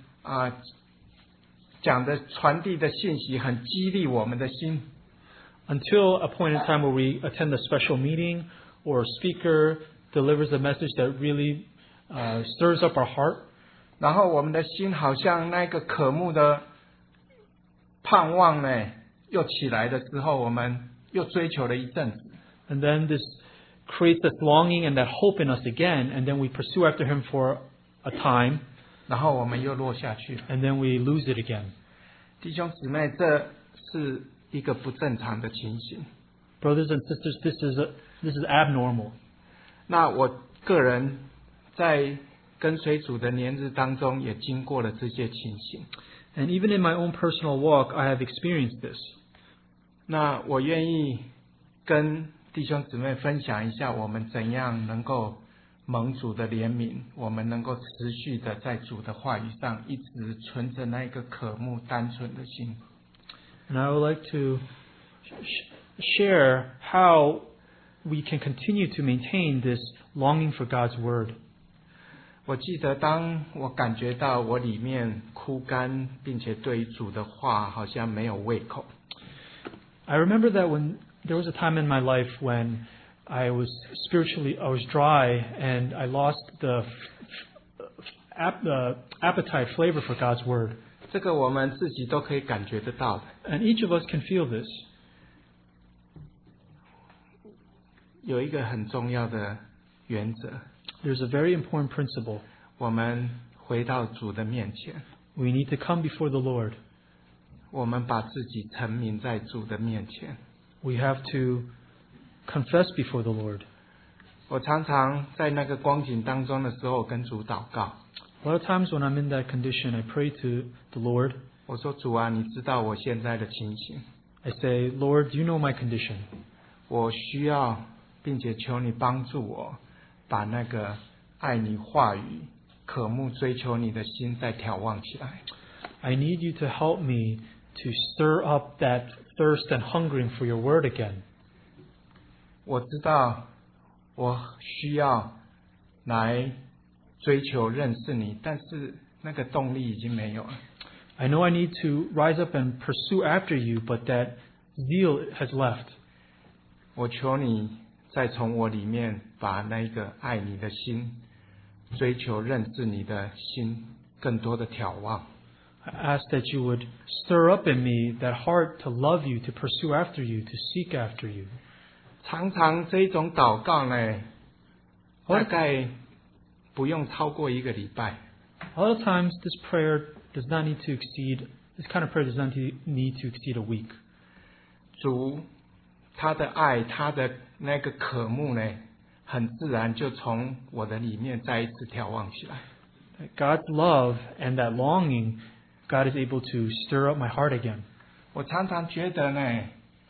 讲的传递的信息很激励我们的心。 Until a point in time where we attend a special meeting or a speaker delivers a message that really stirs up our heart. 然后我们的心好像那个渴慕的盼望呢，又起来的时候，我们又追求了一阵子。 And then this creates this longing and that hope in us again, and then we pursue after Him for a time. 然后我们又落下去了。 And then we lose it again. 弟兄姊妹，这是一个不正常的情形。 Brothers and sisters, this is abnormal. 那我个人在跟随主的年日当中，也经过了这些情形。 And even in my own personal walk, I have experienced this. 那我愿意跟弟兄姊妹分享一下，我们怎样能够蒙主的怜悯，我们能够持续的在主的话语上一直存着那个渴慕单纯的心。 And I would like to share how we can continue to maintain this longing for God's Word. 我记得当我感觉到我里面枯干，并且对于主的话好像没有胃口。 I remember that when there was a time in my life when I was dry and I lost the appetite, flavor for God's Word. 这个我们自己都可以感觉得到的。 And each of us can feel this. 有一个很重要的原则， There's a very important principle. 我们回到主的面前， We need to come before the Lord. 我们把自己陈明在主的面前。 We have to confess before the Lord. 我常常在那个光景当中的时候，跟主祷告。 A lot of times when I'm in that condition, I pray to the Lord. 我说：“主啊，你知道我现在的情形， I say, Lord, you know my condition. 我需要，并且求你帮助我，把那个爱你话语、渴慕追求你的心再眺望起来。 I need you to help me to stir up that thirst and hungering for your word again. 我知道我需要来追求认识你，但是那个动力已经没有了。 I know I need to rise up and pursue after you, but that zeal has left. 我求你再从我里面把那个爱你的心、追求认识你的心更多的眺望。 I ask that you would stir up in me that heart to love you, to pursue after you, to seek after you. 常常这一种祷告呢，大概不用超过一个礼拜。 A lot of times this prayer does not need to exceed, this kind of prayer does not need to exceed a week. 主他的爱，他的那个渴慕呢，很自然就从我的里面再一次眺望起来。 God's love and that longing, God is able to stir up my heart again. 我常常觉得呢，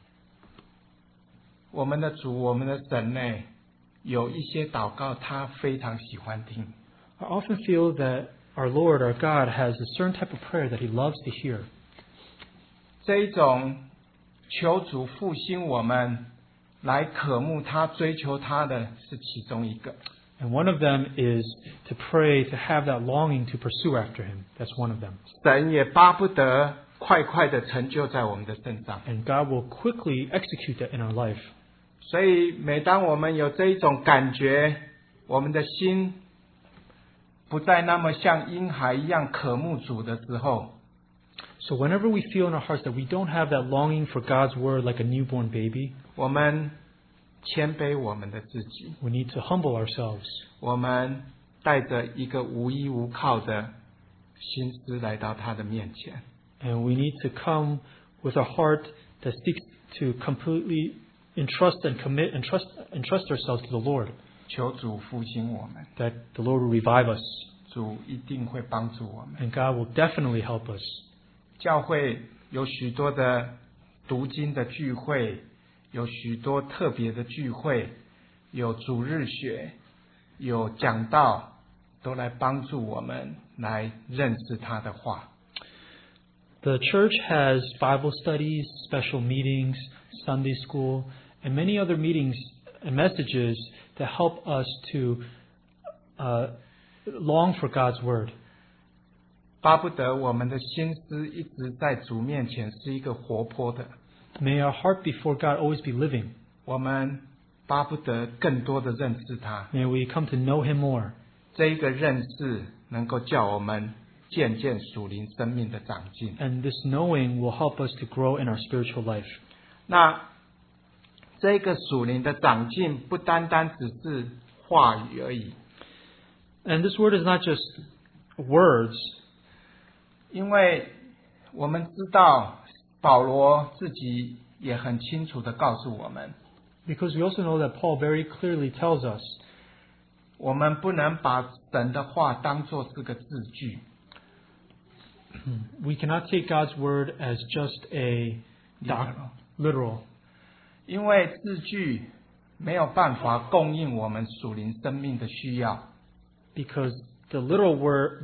我们的主，我们的神呢，有一些祷告他非常喜欢听。 I often feel that our Lord, our God, has a certain type of prayer that He loves to hear. 这一种求主复兴我们，来渴慕他、追求他的是其中一个。 And one of them is to pray, to have that longing to pursue after Him. That's one of them. 神也巴不得快快的成就在我们的身上。 And God will quickly execute that in our life. 所以每当我们有这一种感觉，我们的心不再那么像婴孩一样渴慕主的时候， So whenever we feel in our hearts that we don't have that longing for God's word like a newborn baby, 我们谦卑我们的自己， We need to humble ourselves. 我们带着一个无依无靠的心思来到他的面前。 And we need to come with a heart that seeks to completely entrust and commit and entrust ourselves to the Lord. 求主复兴我们， That the Lord will revive us. 主一定会帮助我们。 And God will definitely help us. 教会有许多的读经的聚会，有许多特别的聚会，有主日学，有讲道，都来帮助我们来认识他的话。 The church has Bible studies, special meetings, Sunday school, and many other meetings and messages that help us to long for God's Word. 巴不得我们的心思一直在主面前是一个活泼的， May our heart before God always be living. 我们巴不得更多的认识他。 May we come to know Him more. 这一个认识能够叫我们渐渐属灵生命的长进。 And this knowing will help us to grow in our spiritual life. 那这个属灵的长进不单单只是话语而已， And this word is not just words, 因为我们知道保罗自己也很清楚地告诉我们， because we also know that Paul very clearly tells us 我们不能把神的话当作是个字句， we cannot take God's word as just a literal. 因为字句没有办法供应我们属灵生命的需要。 Because the literal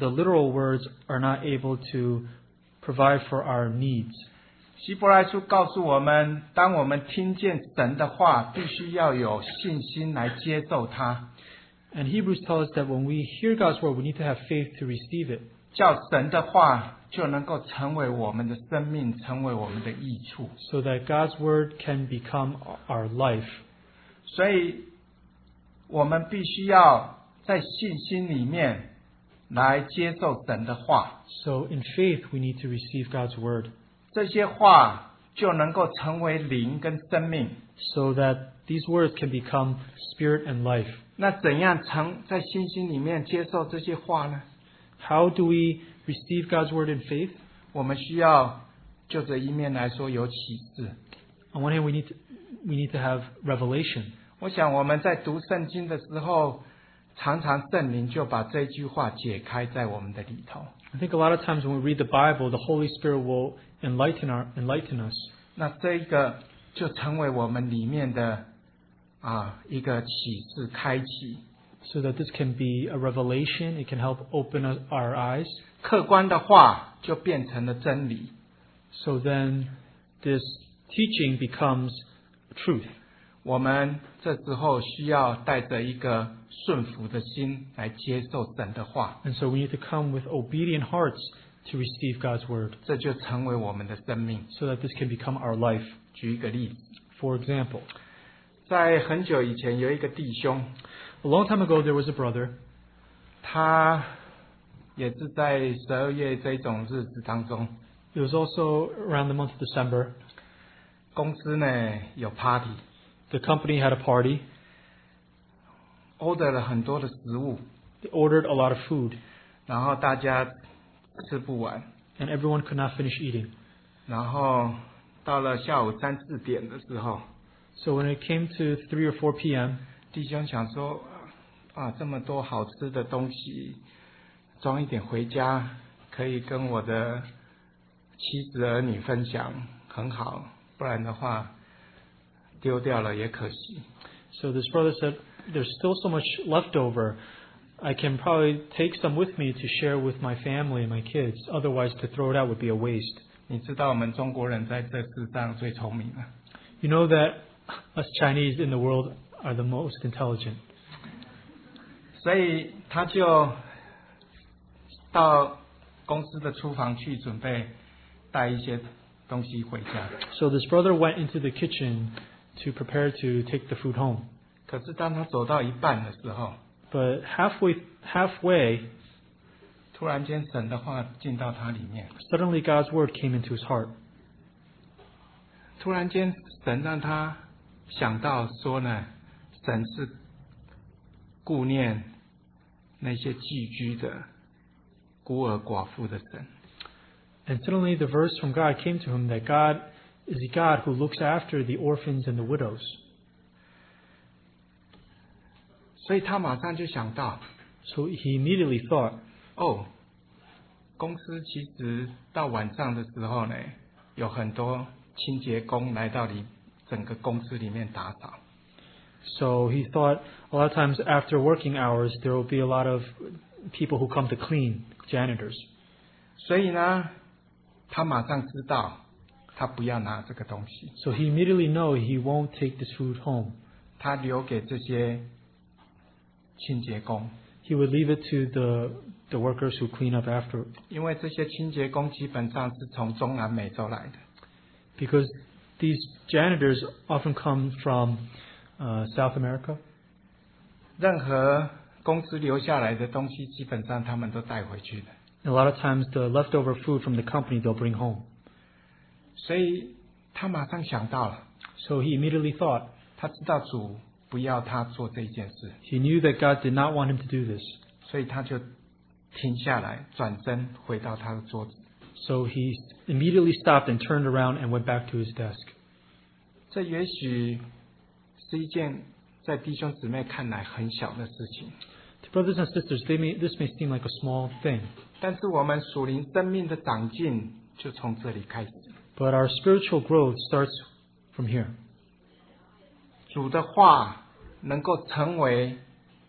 words are not able to provide for our needs. 希伯来书告诉我们，当我们听见神的话，必须要有信心来接受它， And Hebrews tell us that when we hear God's word, we need to have faith to receive it, 叫神的话就能够成为我们的生命，成为我们的益处。 so that God's word can become our life. 所以，我们必须要在信心里面来接受神的话， So in faith, we need to receive God's word, 这些话就能够成为灵跟生命。 so that these words can become spirit and life. 那怎样在信心里面接受这些话呢？ How do we receive God's word in faith? 我们需要就这一面来说有启示。 On one hand, we need to have revelation. 我想我们在读圣经的时候，常常圣灵就把这句话解开在我们的里头。 I think a lot of times when we read the Bible, the Holy Spirit will enlighten us. 那这一个就成为我们里面的一个启示开启。 So that this can be a revelation, it can help open our eyes. 客观的话就变成了真理。 So then this teaching becomes truth. 我们这时候需要带着一个顺服的心来接受神的话， And so we need to come with obedient hearts to receive God's word, 这就成为我们的生命。 so that this can become our life. 举一个例子， For example, 在很久以前有一个弟兄， a long time ago there was a brother. 他也是在12月这种日子当中， It was also around the month of December. 公司呢有 party， The company had a party. order 了很多的食物， They ordered a lot of food, 然后大家吃不完， and everyone could not finish eating. 然后到了下午3、4点的时候， So when it came to 3 or 4 p.m., 弟兄想说这么多好吃的东西，装一点回家，可以跟我的妻子儿女分享，很好，不然的话丢掉了也可惜。 so this brother said, there's still so much left over. I can probably take some with me to share with my family and my kids. Otherwise, to throw it out would be a waste. 你知道我们中国人在这世上最聪明了， You know that us Chinese in the world are the most intelligent. 所以他就到公司的厨房去准备带一些东西回家。 So this brother went into the kitchen to prepare to take the food home. 可是当他走到一半的时候， But halfway, 突然间神的话进到他里面， suddenly God's word came into his heart. 突然间神让他想到说呢，神是顾念那些寄居的孤儿寡妇的神。 And suddenly the verse from God came to him that God is a God who looks after the orphans and the widows. 所以他马上就想到， So he immediately thought, 公司其实到晚上的时候呢，有很多清洁工来到整个公司里面打扫。 so he thought a lot of times after working hours there will be a lot of people who come to clean, janitors. 所以呢，他马上知道，他不要拿这个东西， So he immediately knows he won't take this food home. 他留给这些清洁工， He would leave it to the workers who clean up after, 因为这些清洁工基本上是从中南美洲来的。 because these janitors often come from South America. 任何公司留下来的东西，基本上他们都带回去的。 And a lot of times the leftover food from the company they'll bring home. 所以他马上想到了， So he immediately thought, 他知道主不要他做这件事， he knew that God did not want him to do this. 所以他就停下来，转身回到他的桌子。 So he immediately stopped and turned around and went back to his desk. 这也许是一件在弟兄姊妹看来很小的事情， To brothers and sisters, this may seem like a small thing, 但是我们属灵生命的长进就从这里开始。 but our spiritual growth starts from here. 主的话能够成为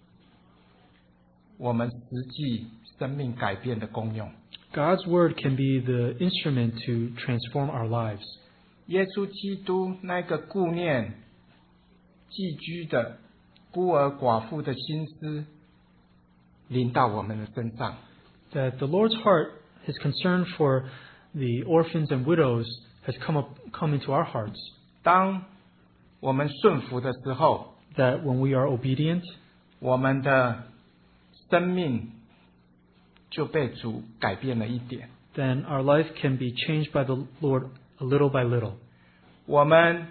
我们实际生命改变的功用。 God's word can be the instrument to transform our lives. 耶稣基督那个顾念寄居的孤儿寡妇的心思临到我们的身上， That the Lord's heart, His concern for the orphans and widows, has come into our hearts. 当我们顺服的时候， That when we are obedient, 我们的生命就被主改变了一点。 then our life can be changed by the Lord a little by little. 我们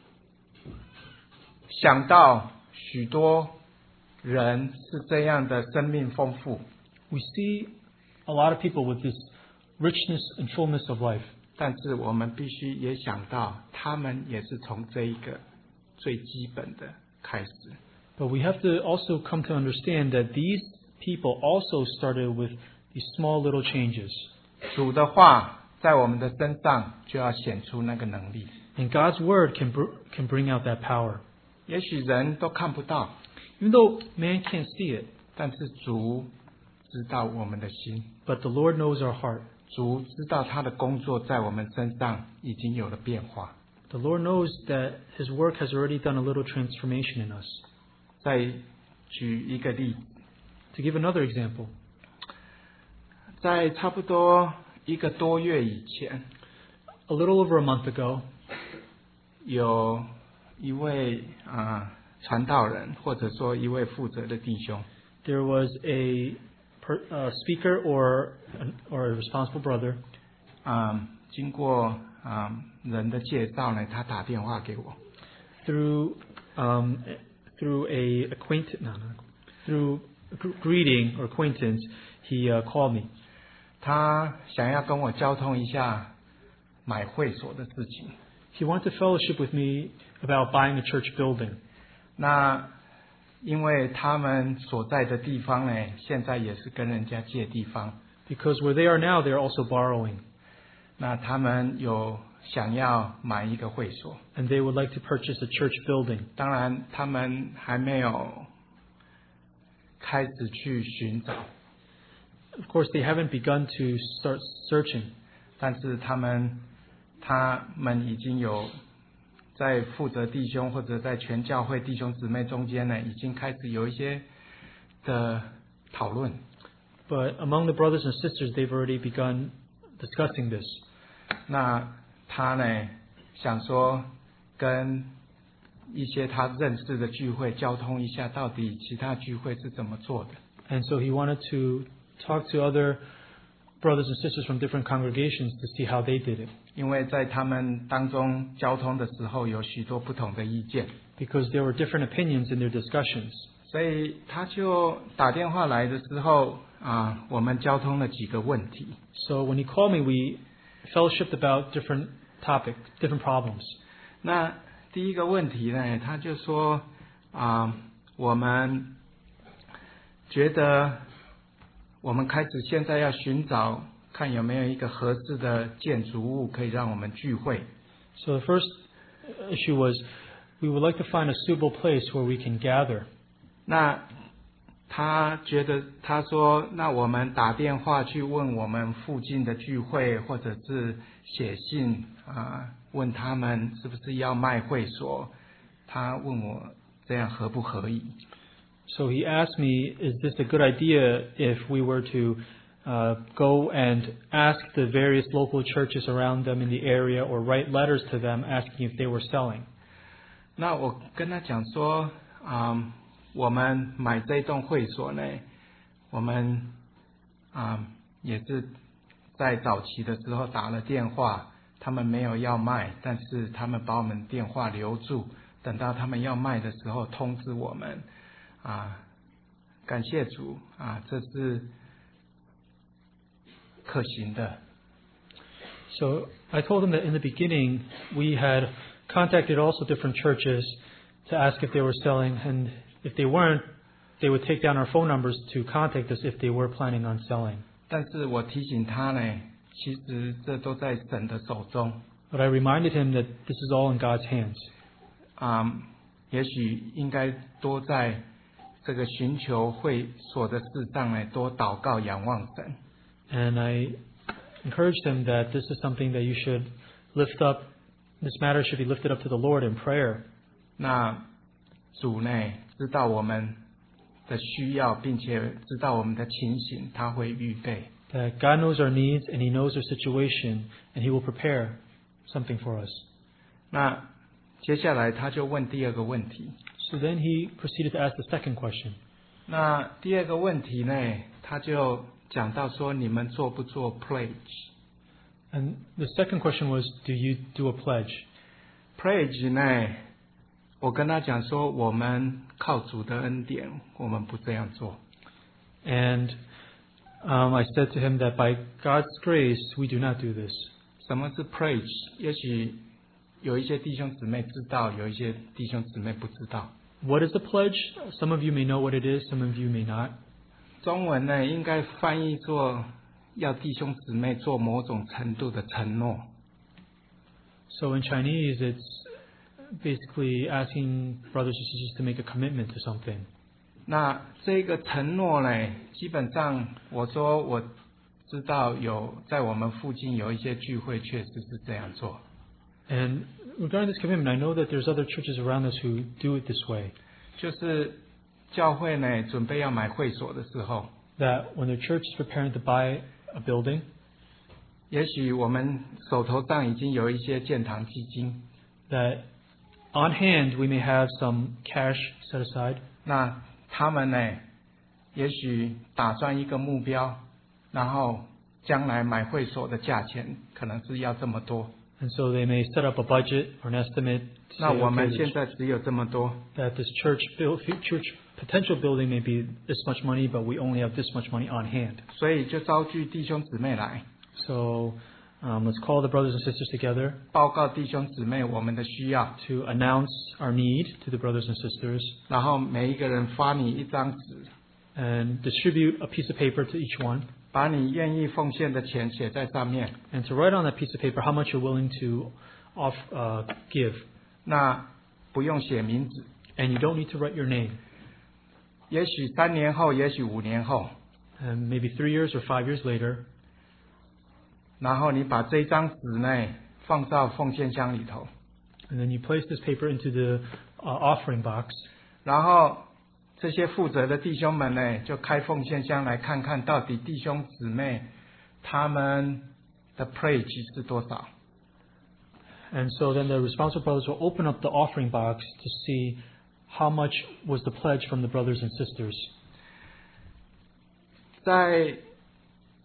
想到许多人是这样的生命丰富， We see a lot of people with this richness and fullness of life. 但是我们必须也想到，他们也是从这一个最基本的开始。 But we have to also come to understand that these people also started with these small little changes. 主的话在我们的身上就要显出那个能力。 And God's word can bring out that power. 也许人都看不到， Even though man can't see it, 但是主知道我们的心， but the Lord knows our heart. 主知道他的工作在我们身上已经有了变化。 The Lord knows that His work has already done a little transformation in us. 再举一个例子， To give another example, 在差不多1个多月以前， a little over a month ago, 有一位传道人，或者说一位负责的弟兄， there was a speaker or a responsible brother. 经过人的介绍呢，他打电话给我， Through a through greeting or acquaintance, he called me. 他想要跟我交通一下买会所的事情。 He wanted to fellowship with me about buying a church building. 那因为他们所在的地方呢，现在也是跟人家借地方， Because where they are now, they are also borrowing. 那他们有想要买一个会所， And they would like to purchase a church building. 当然他们还没有开始去寻找， Of course, they haven't begun to start searching. 但是他们已经有在负责弟兄或者在全教会弟兄姊妹中间呢，已经开始有一些的讨论。 But among the brothers and sisters, they've already begun discussing this. 那他呢想说跟一些他认识的聚会交通一下，到底其他聚会是怎么做的。 And so he wanted to talk to other brothers and sisters from different congregations to see how they did it. 因为在他们当中交通的时候有许多不同的意见， Because there were different opinions in their discussions. 所以他就打电话来的时候我们交通了几个问题。 So when he called me, we fellowshipped about different topics, different problems. 那第一个问题呢，他就说我们觉得我们开始现在要寻找看有没有一个合适的建筑物可以让我们聚会。 So the first issue was we would like to find a suitable place where we can gather. 那他说，那我们打电话去问我们附近的聚会，或者是写信问他们是不是要卖会所。他问我这样合不合宜。 So he asked me, is this a good idea if we were to go and ask the various local churches around them in the area or write letters to them asking if they were selling? 那我跟他讲说我们买这栋会所呢，我们也是在早期的时候打了电话，他们没有要卖，但是他们把我们电话留住，等到他们要卖的时候通知我们感谢主这是可行的。 So I told him that in the beginning we had contacted also different churches to ask if they were selling, and if they weren't, they would take down our phone numbers to contact us if they were planning on selling. 但是我提醒他呢，其实这都在神的手中。 But I reminded him that this is all in God's hands. 也许应该多在这个寻求会所的事上呢，多祷告仰望神。 And I encouraged him that this is something that you should lift up. This matter should be lifted up to the Lord in prayer. 那主呢，知道我们的需要，并且知道我们的情形，他会预备。 That God knows our needs and He knows our situation and He will prepare something for us. 那接下来他就问第二个问题。 So then he proceeded to ask the second question. 那第二个问题呢，他就讲到说，你们做不做 pledge？ And the second question was, do you do a pledge? pledge 呢，我跟他讲说，我们靠主的恩典，我们不这样做。 And I said to him that by God's grace, we do not do this. 什么是 pledge？ 也许有一些弟兄姊妹知道，有一些弟兄姊妹不知道。 What is a pledge? Some of you may know what it is, some of you may not. 中文呢，应该翻译作要弟兄姊妹做某种程度的承诺。 So in Chinese, it's basically asking brothers and sisters to make a commitment to something. 那这个承诺呢，基本上我说我知道有在我们附近有一些聚会确实是这样做。 And regarding this commitment, I know that there's other churches around us who do it this way. 就是教会呢准备要买会所的时候， That when the church is preparing to buy a building, 也许我们手头上已经有一些建堂基金， that on hand we may have some cash set aside. 那他们呢，也许打算一个目标，然后将来买会所的价钱可能是要这么多。 And so they may set up a budget or an estimate to say, 那我们 okay, 现在只有这么多， that this church potential building may be this much money, but we only have this much money on hand. 所以就召聚弟兄姊妹来， So let's call the brothers and sisters together 报告弟兄姊妹我们的需要， to announce our need to the brothers and sisters 然后每一个人发你一张纸， and distribute a piece of paper to each one 把你愿意奉献的钱写在上面。 and to write on that piece of paper how much you're willing to give. 那不用写名字， And you don't need to write your name. 也许3年后，也许5年后， And maybe 3 years or 5 years later, 然后你把这张纸呢放到奉献箱里头， and then you place this paper into the offering box. 然后这些负责的弟兄们呢就开奉献箱来看看到底弟兄姊妹他们的 pledge 是多少。 And so then the responsible brothers will open up the offering box to see how much was the pledge from the brothers and sisters. 在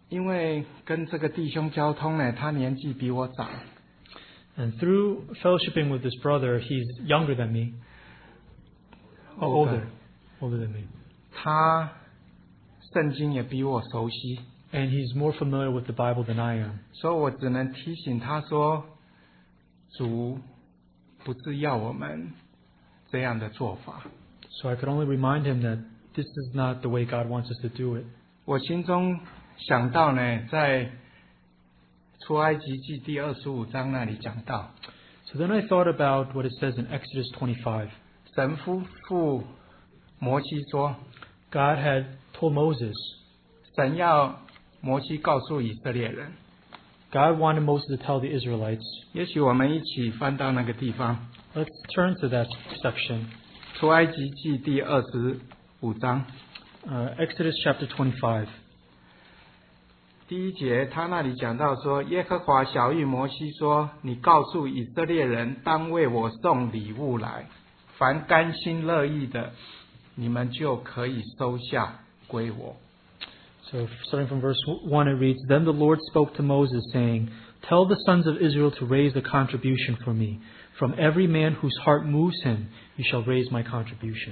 因为跟这个弟兄交通呢，他年纪比我长， And through fellowshipping with this brother, he's younger than me. Older than me. 他圣经也比我熟悉， And he's more familiar with the Bible than I am. 所以我只能提醒他说，主不是要我们这样的做法。 So I could only remind him that this is not the way God wants us to do it. 我心中想到呢，在出埃及记第25章那里讲到， So then I thought about what it says in Exodus 25. 神吩咐摩西说， God had told Moses, 神要摩西告诉以色列人。 God wanted Moses to tell the Israelites. 也许我们一起翻到那个地方， Let's turn to that section. 出埃及记第25章。 Exodus chapter 25. 第一节，他那里讲到说，耶和华晓谕摩西说：“你告诉以色列人，当为我送礼物来，凡甘心乐意的，你们就可以收下归我。” So starting from verse 1 it reads, Then the Lord spoke to Moses, saying, Tell the sons of Israel to raise a contribution for me. From every man whose heart moves him, you shall raise my contribution.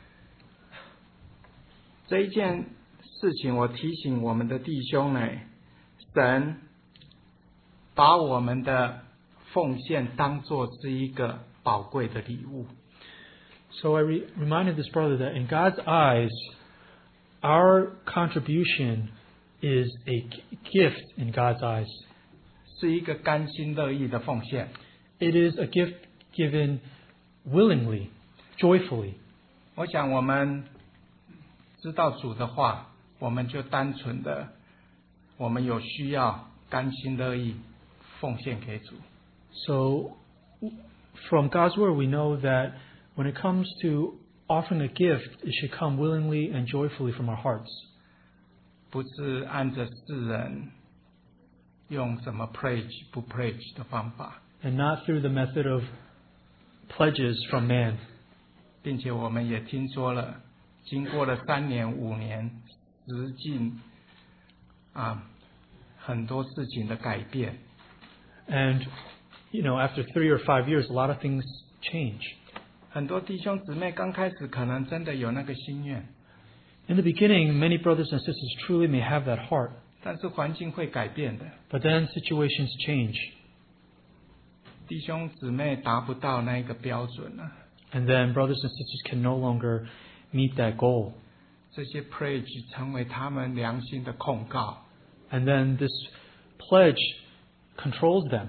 这一件事情，我提醒我们的弟兄呢，神把我们的奉献当作是一个宝贵的礼物。 So I reminded this brother that in God's eyes, our contribution is a gift in God's eyes. 是一个甘心乐意的奉献。 It is a gift given willingly, joyfully. 我想我们知道主的话，我们就单纯的，我们有需要甘心乐意奉献给主。 So from God's word, we know that when it comes to offering a gift, it should come willingly and joyfully from our hearts. 不是按着世人用什么 pledge 不 pledge 的方法， And not through the method of pledges from man. 并且我们也听说了，经过了3年5年，实境很多事情的改变。 And, after 3 or 5 years, a lot of things change. 很多弟兄姊妹刚开始可能真的有那个心愿， In the beginning, many brothers and sisters truly may have that heart. 但是环境会改变的， But then situations change. 弟兄姊妹达不到那个标准了。 And then brothers and sisters can no longer meet that goal. 这些 pledge 成为他们良心的控告。 And then this pledge controls them.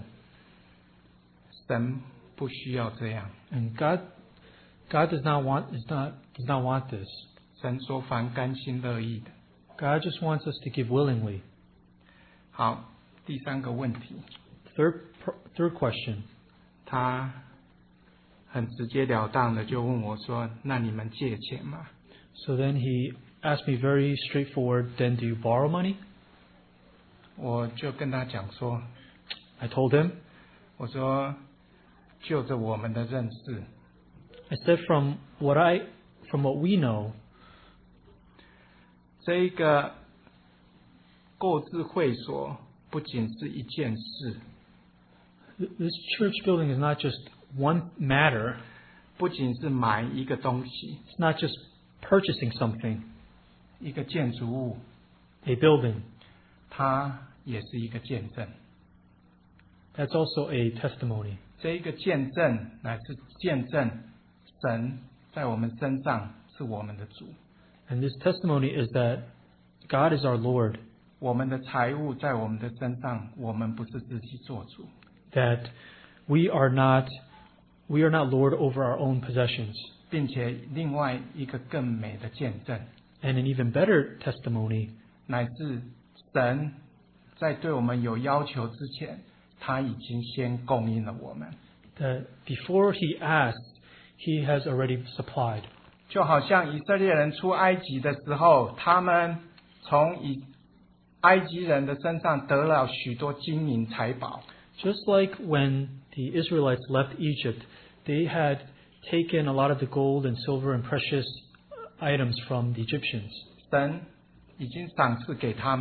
神不需要这样。 And God does not want this. 神说凡甘心乐意的。 God just wants us to give willingly. 好，第3个问题， Third question. 他很直截了当的就问我说：“那你们借钱吗 So then he asked me very straightforward, then do you borrow money? ？” 我就跟他讲说 I told him,：“ 我说，就着我们的认识， I said from what we know, 这一个购置会所不仅是一件事， this church building is not just one matter. 不仅是买一个东西， It's not just purchasing something, 一个建筑物， a building. 它也是一个见证。 That's also a testimony. 这一个见证乃是见证神在我们身上是我们的主， And this testimony is that God is our Lord, 我们的财物在我们的身上，我们不是自己做主。 that we are not Lord over our own possessions. 并且另外一个更美的见证， And an even better testimony, 乃是神在对我们有要求之前，他已经先供应了我们。 that before he asked, he has already supplied. 就好像以色列人出埃及的时候，他们从埃及人的身上得了许多金银财宝， Just like when the Israelites left Egypt, they had taken a lot of the gold and silver and precious items from the Egyptians. 神已经赏赐给他们，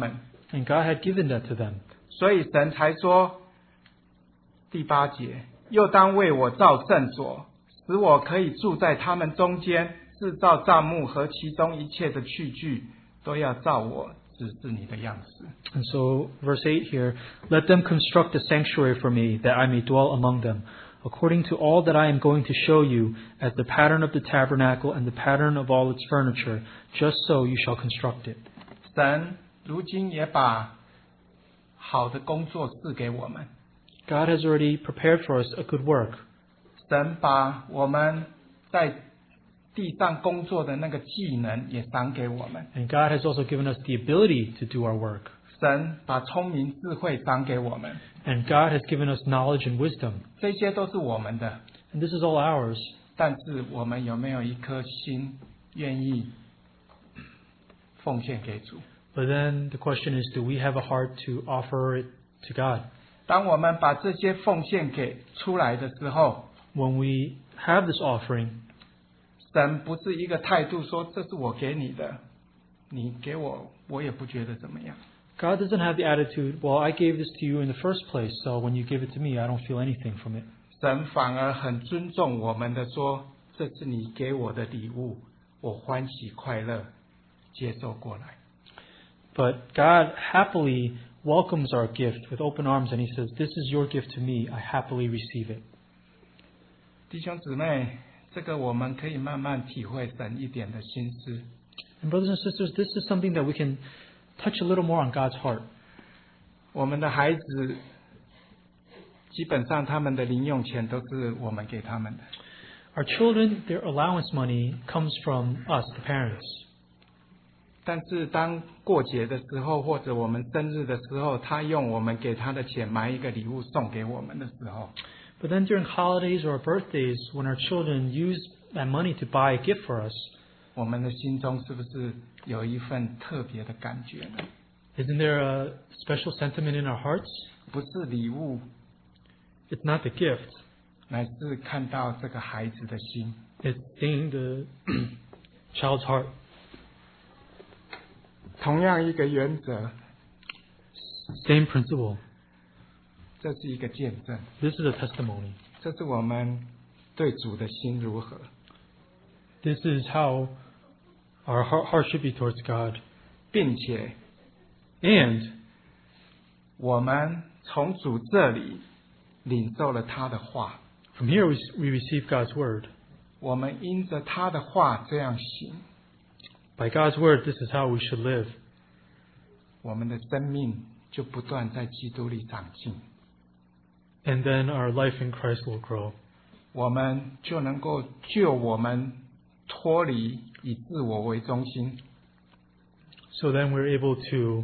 And God had given that to them. 所以神才说第8节，又当为我造圣所，使我可以住在他们中间，制造帐幕和其中一切的器具，都要照我指示你的样式。 And so, verse 8 here, let them construct a sanctuary for me, that I may dwell among them, according to all that I am going to show you, as the pattern of the tabernacle and the pattern of all its furniture, just so you shall construct it. 神如今也把好的工作赐给我们， God has already prepared for us a good work. 神把我们在地上工作的那个技能也赏给我们， And God has also given us the ability to do our work. 神把聪明智慧赏给我们， And God has given us knowledge and wisdom. 这些都是我们的。 And this is all ours. 但是我们有没有一颗心愿意奉献给主？ But then the question is, do we have a heart to offer it to God? 当我们把这些奉献给出来的时候， When we have this offering, 神不是一个态度说这是我给你的，你给我，我也不觉得怎么样。 God doesn't have the attitude, well, I gave this to you in the first place, so when you give it to me, I don't feel anything from it. 神反而很尊重我们的说，这是你给我的礼物，我欢喜快乐接受过来。 But God happily welcomes our gift with open arms, and He says, this is your gift to me, I happily receive it. 弟兄姊妹，这个我们可以慢慢体会神一点的心思。 And brothers and sisters, this is something that we can touch a little more on God's heart. 我们的孩子基本上他们的零用钱都是我们给他们的， Our children, their allowance money comes from us, the parents. 但是当过节的时候或者我们生日的时候，他用我们给他的钱买一个礼物送给我们的时候， But then during holidays or birthdays, when our children use that money to buy a gift for us, 我们的心中是不是有一份特别的感觉呢？ isn't there a special sentiment in our hearts? 不是礼物， It's not the gift. 乃是看到这个孩子的心。 It's seeing the child's heart. 同样一个原则， Same principle. 这是一个见证， This is a testimony. 这是我们对主的心如何。 This is how our heart should be towards God. 并且 And 我们从主这里领受了他的话， from here we receive God's word. 我们因着他的话这样行， By God's word, this is how we should live. 我们的生命就不断在基督里长进， And then our life in Christ will grow. 我们就能够救我们脱离以自我为中心， So then we're able to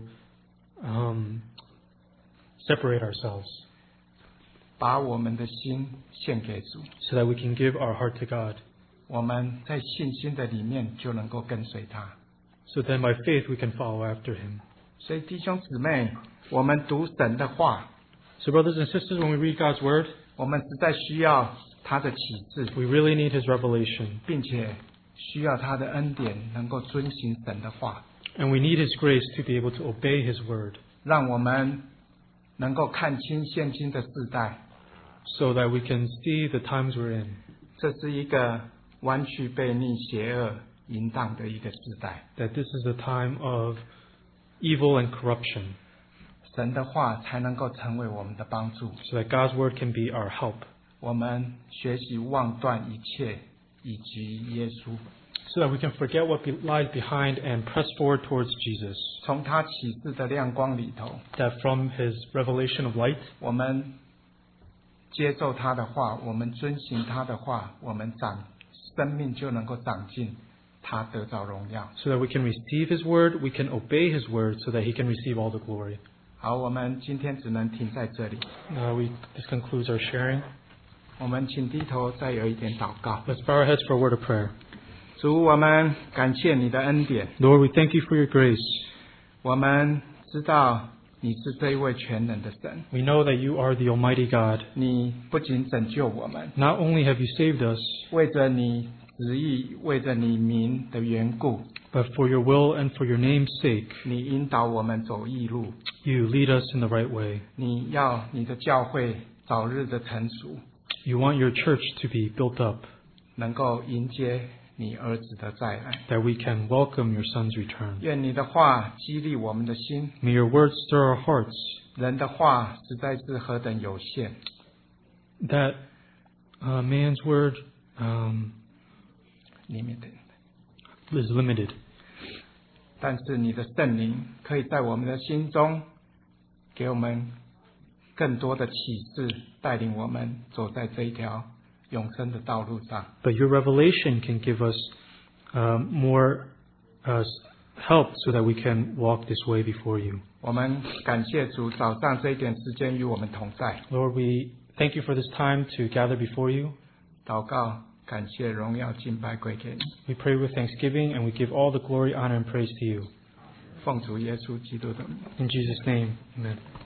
separate ourselves 把我们的心献给主， so that we can give our heart to God. 我们在信心的里面就能够跟随他。 So then by faith we can follow after Him. 所以弟兄姊妹，我们读神的话， So brothers and sisters, when we read God's word, 我们实在需要他的启示， we really need His revelation. 并且需要他的恩典，能够遵行神的话， And we need His grace to be able to obey His word 让我们能够看清现今的世代。 so that we can see the times we're in. 这是一个弯曲悖逆、邪恶淫荡的一个时代， That this is a time of evil and corruption, 神的话才能够成为我们的帮助。 so that God's word can be our help, 我们学习忘断一切，以及耶稣， so that we can forget what lies behind and press forward towards Jesus. 从他启示的亮光里头， That from His revelation of light, 我们接受他的话，我们遵行他的话，我们生命就能够长进，他得着荣耀。 so that we can receive His word, we can obey His word, so that He can receive all the glory. 好，我们今天只能停在这里。 This concludes our sharing. 我们请低头，再有一点祷告。 Let's bow our heads for a word of prayer. 主，我们感谢你的恩典， Lord, we thank You for Your grace. 我们知道你是这一位全能的神， We know that You are the Almighty God. 你不仅拯救我们， Not only have You saved us, 为着你旨意，为着你名的缘故， but for your will and for your name's sake, 你引导我们走义路， you lead us in the right way. 你要你的教会早日的成熟， You want your church to be built up, 能够迎接你儿子的再来。 that we can welcome your Son's return. 愿你的话激励我们的心， May your words stir our hearts, 人的话实在是何等有限， that man's word 里面的。 is limited. 但是你的圣灵可以在我们的心中给我们更多的启示，带领我们走在这一条永生的道路上。 But your revelation can give us more help so that we can walk this way before you. 我们感谢主，早上这一点时间与我们同在。 Lord, we thank you for this time to gather before you. 祷告，感谢荣耀敬拜归给你， We pray with thanksgiving and we give all the glory, honor, and praise to you. 奉主耶稣基督的名。 In Jesus' name, amen.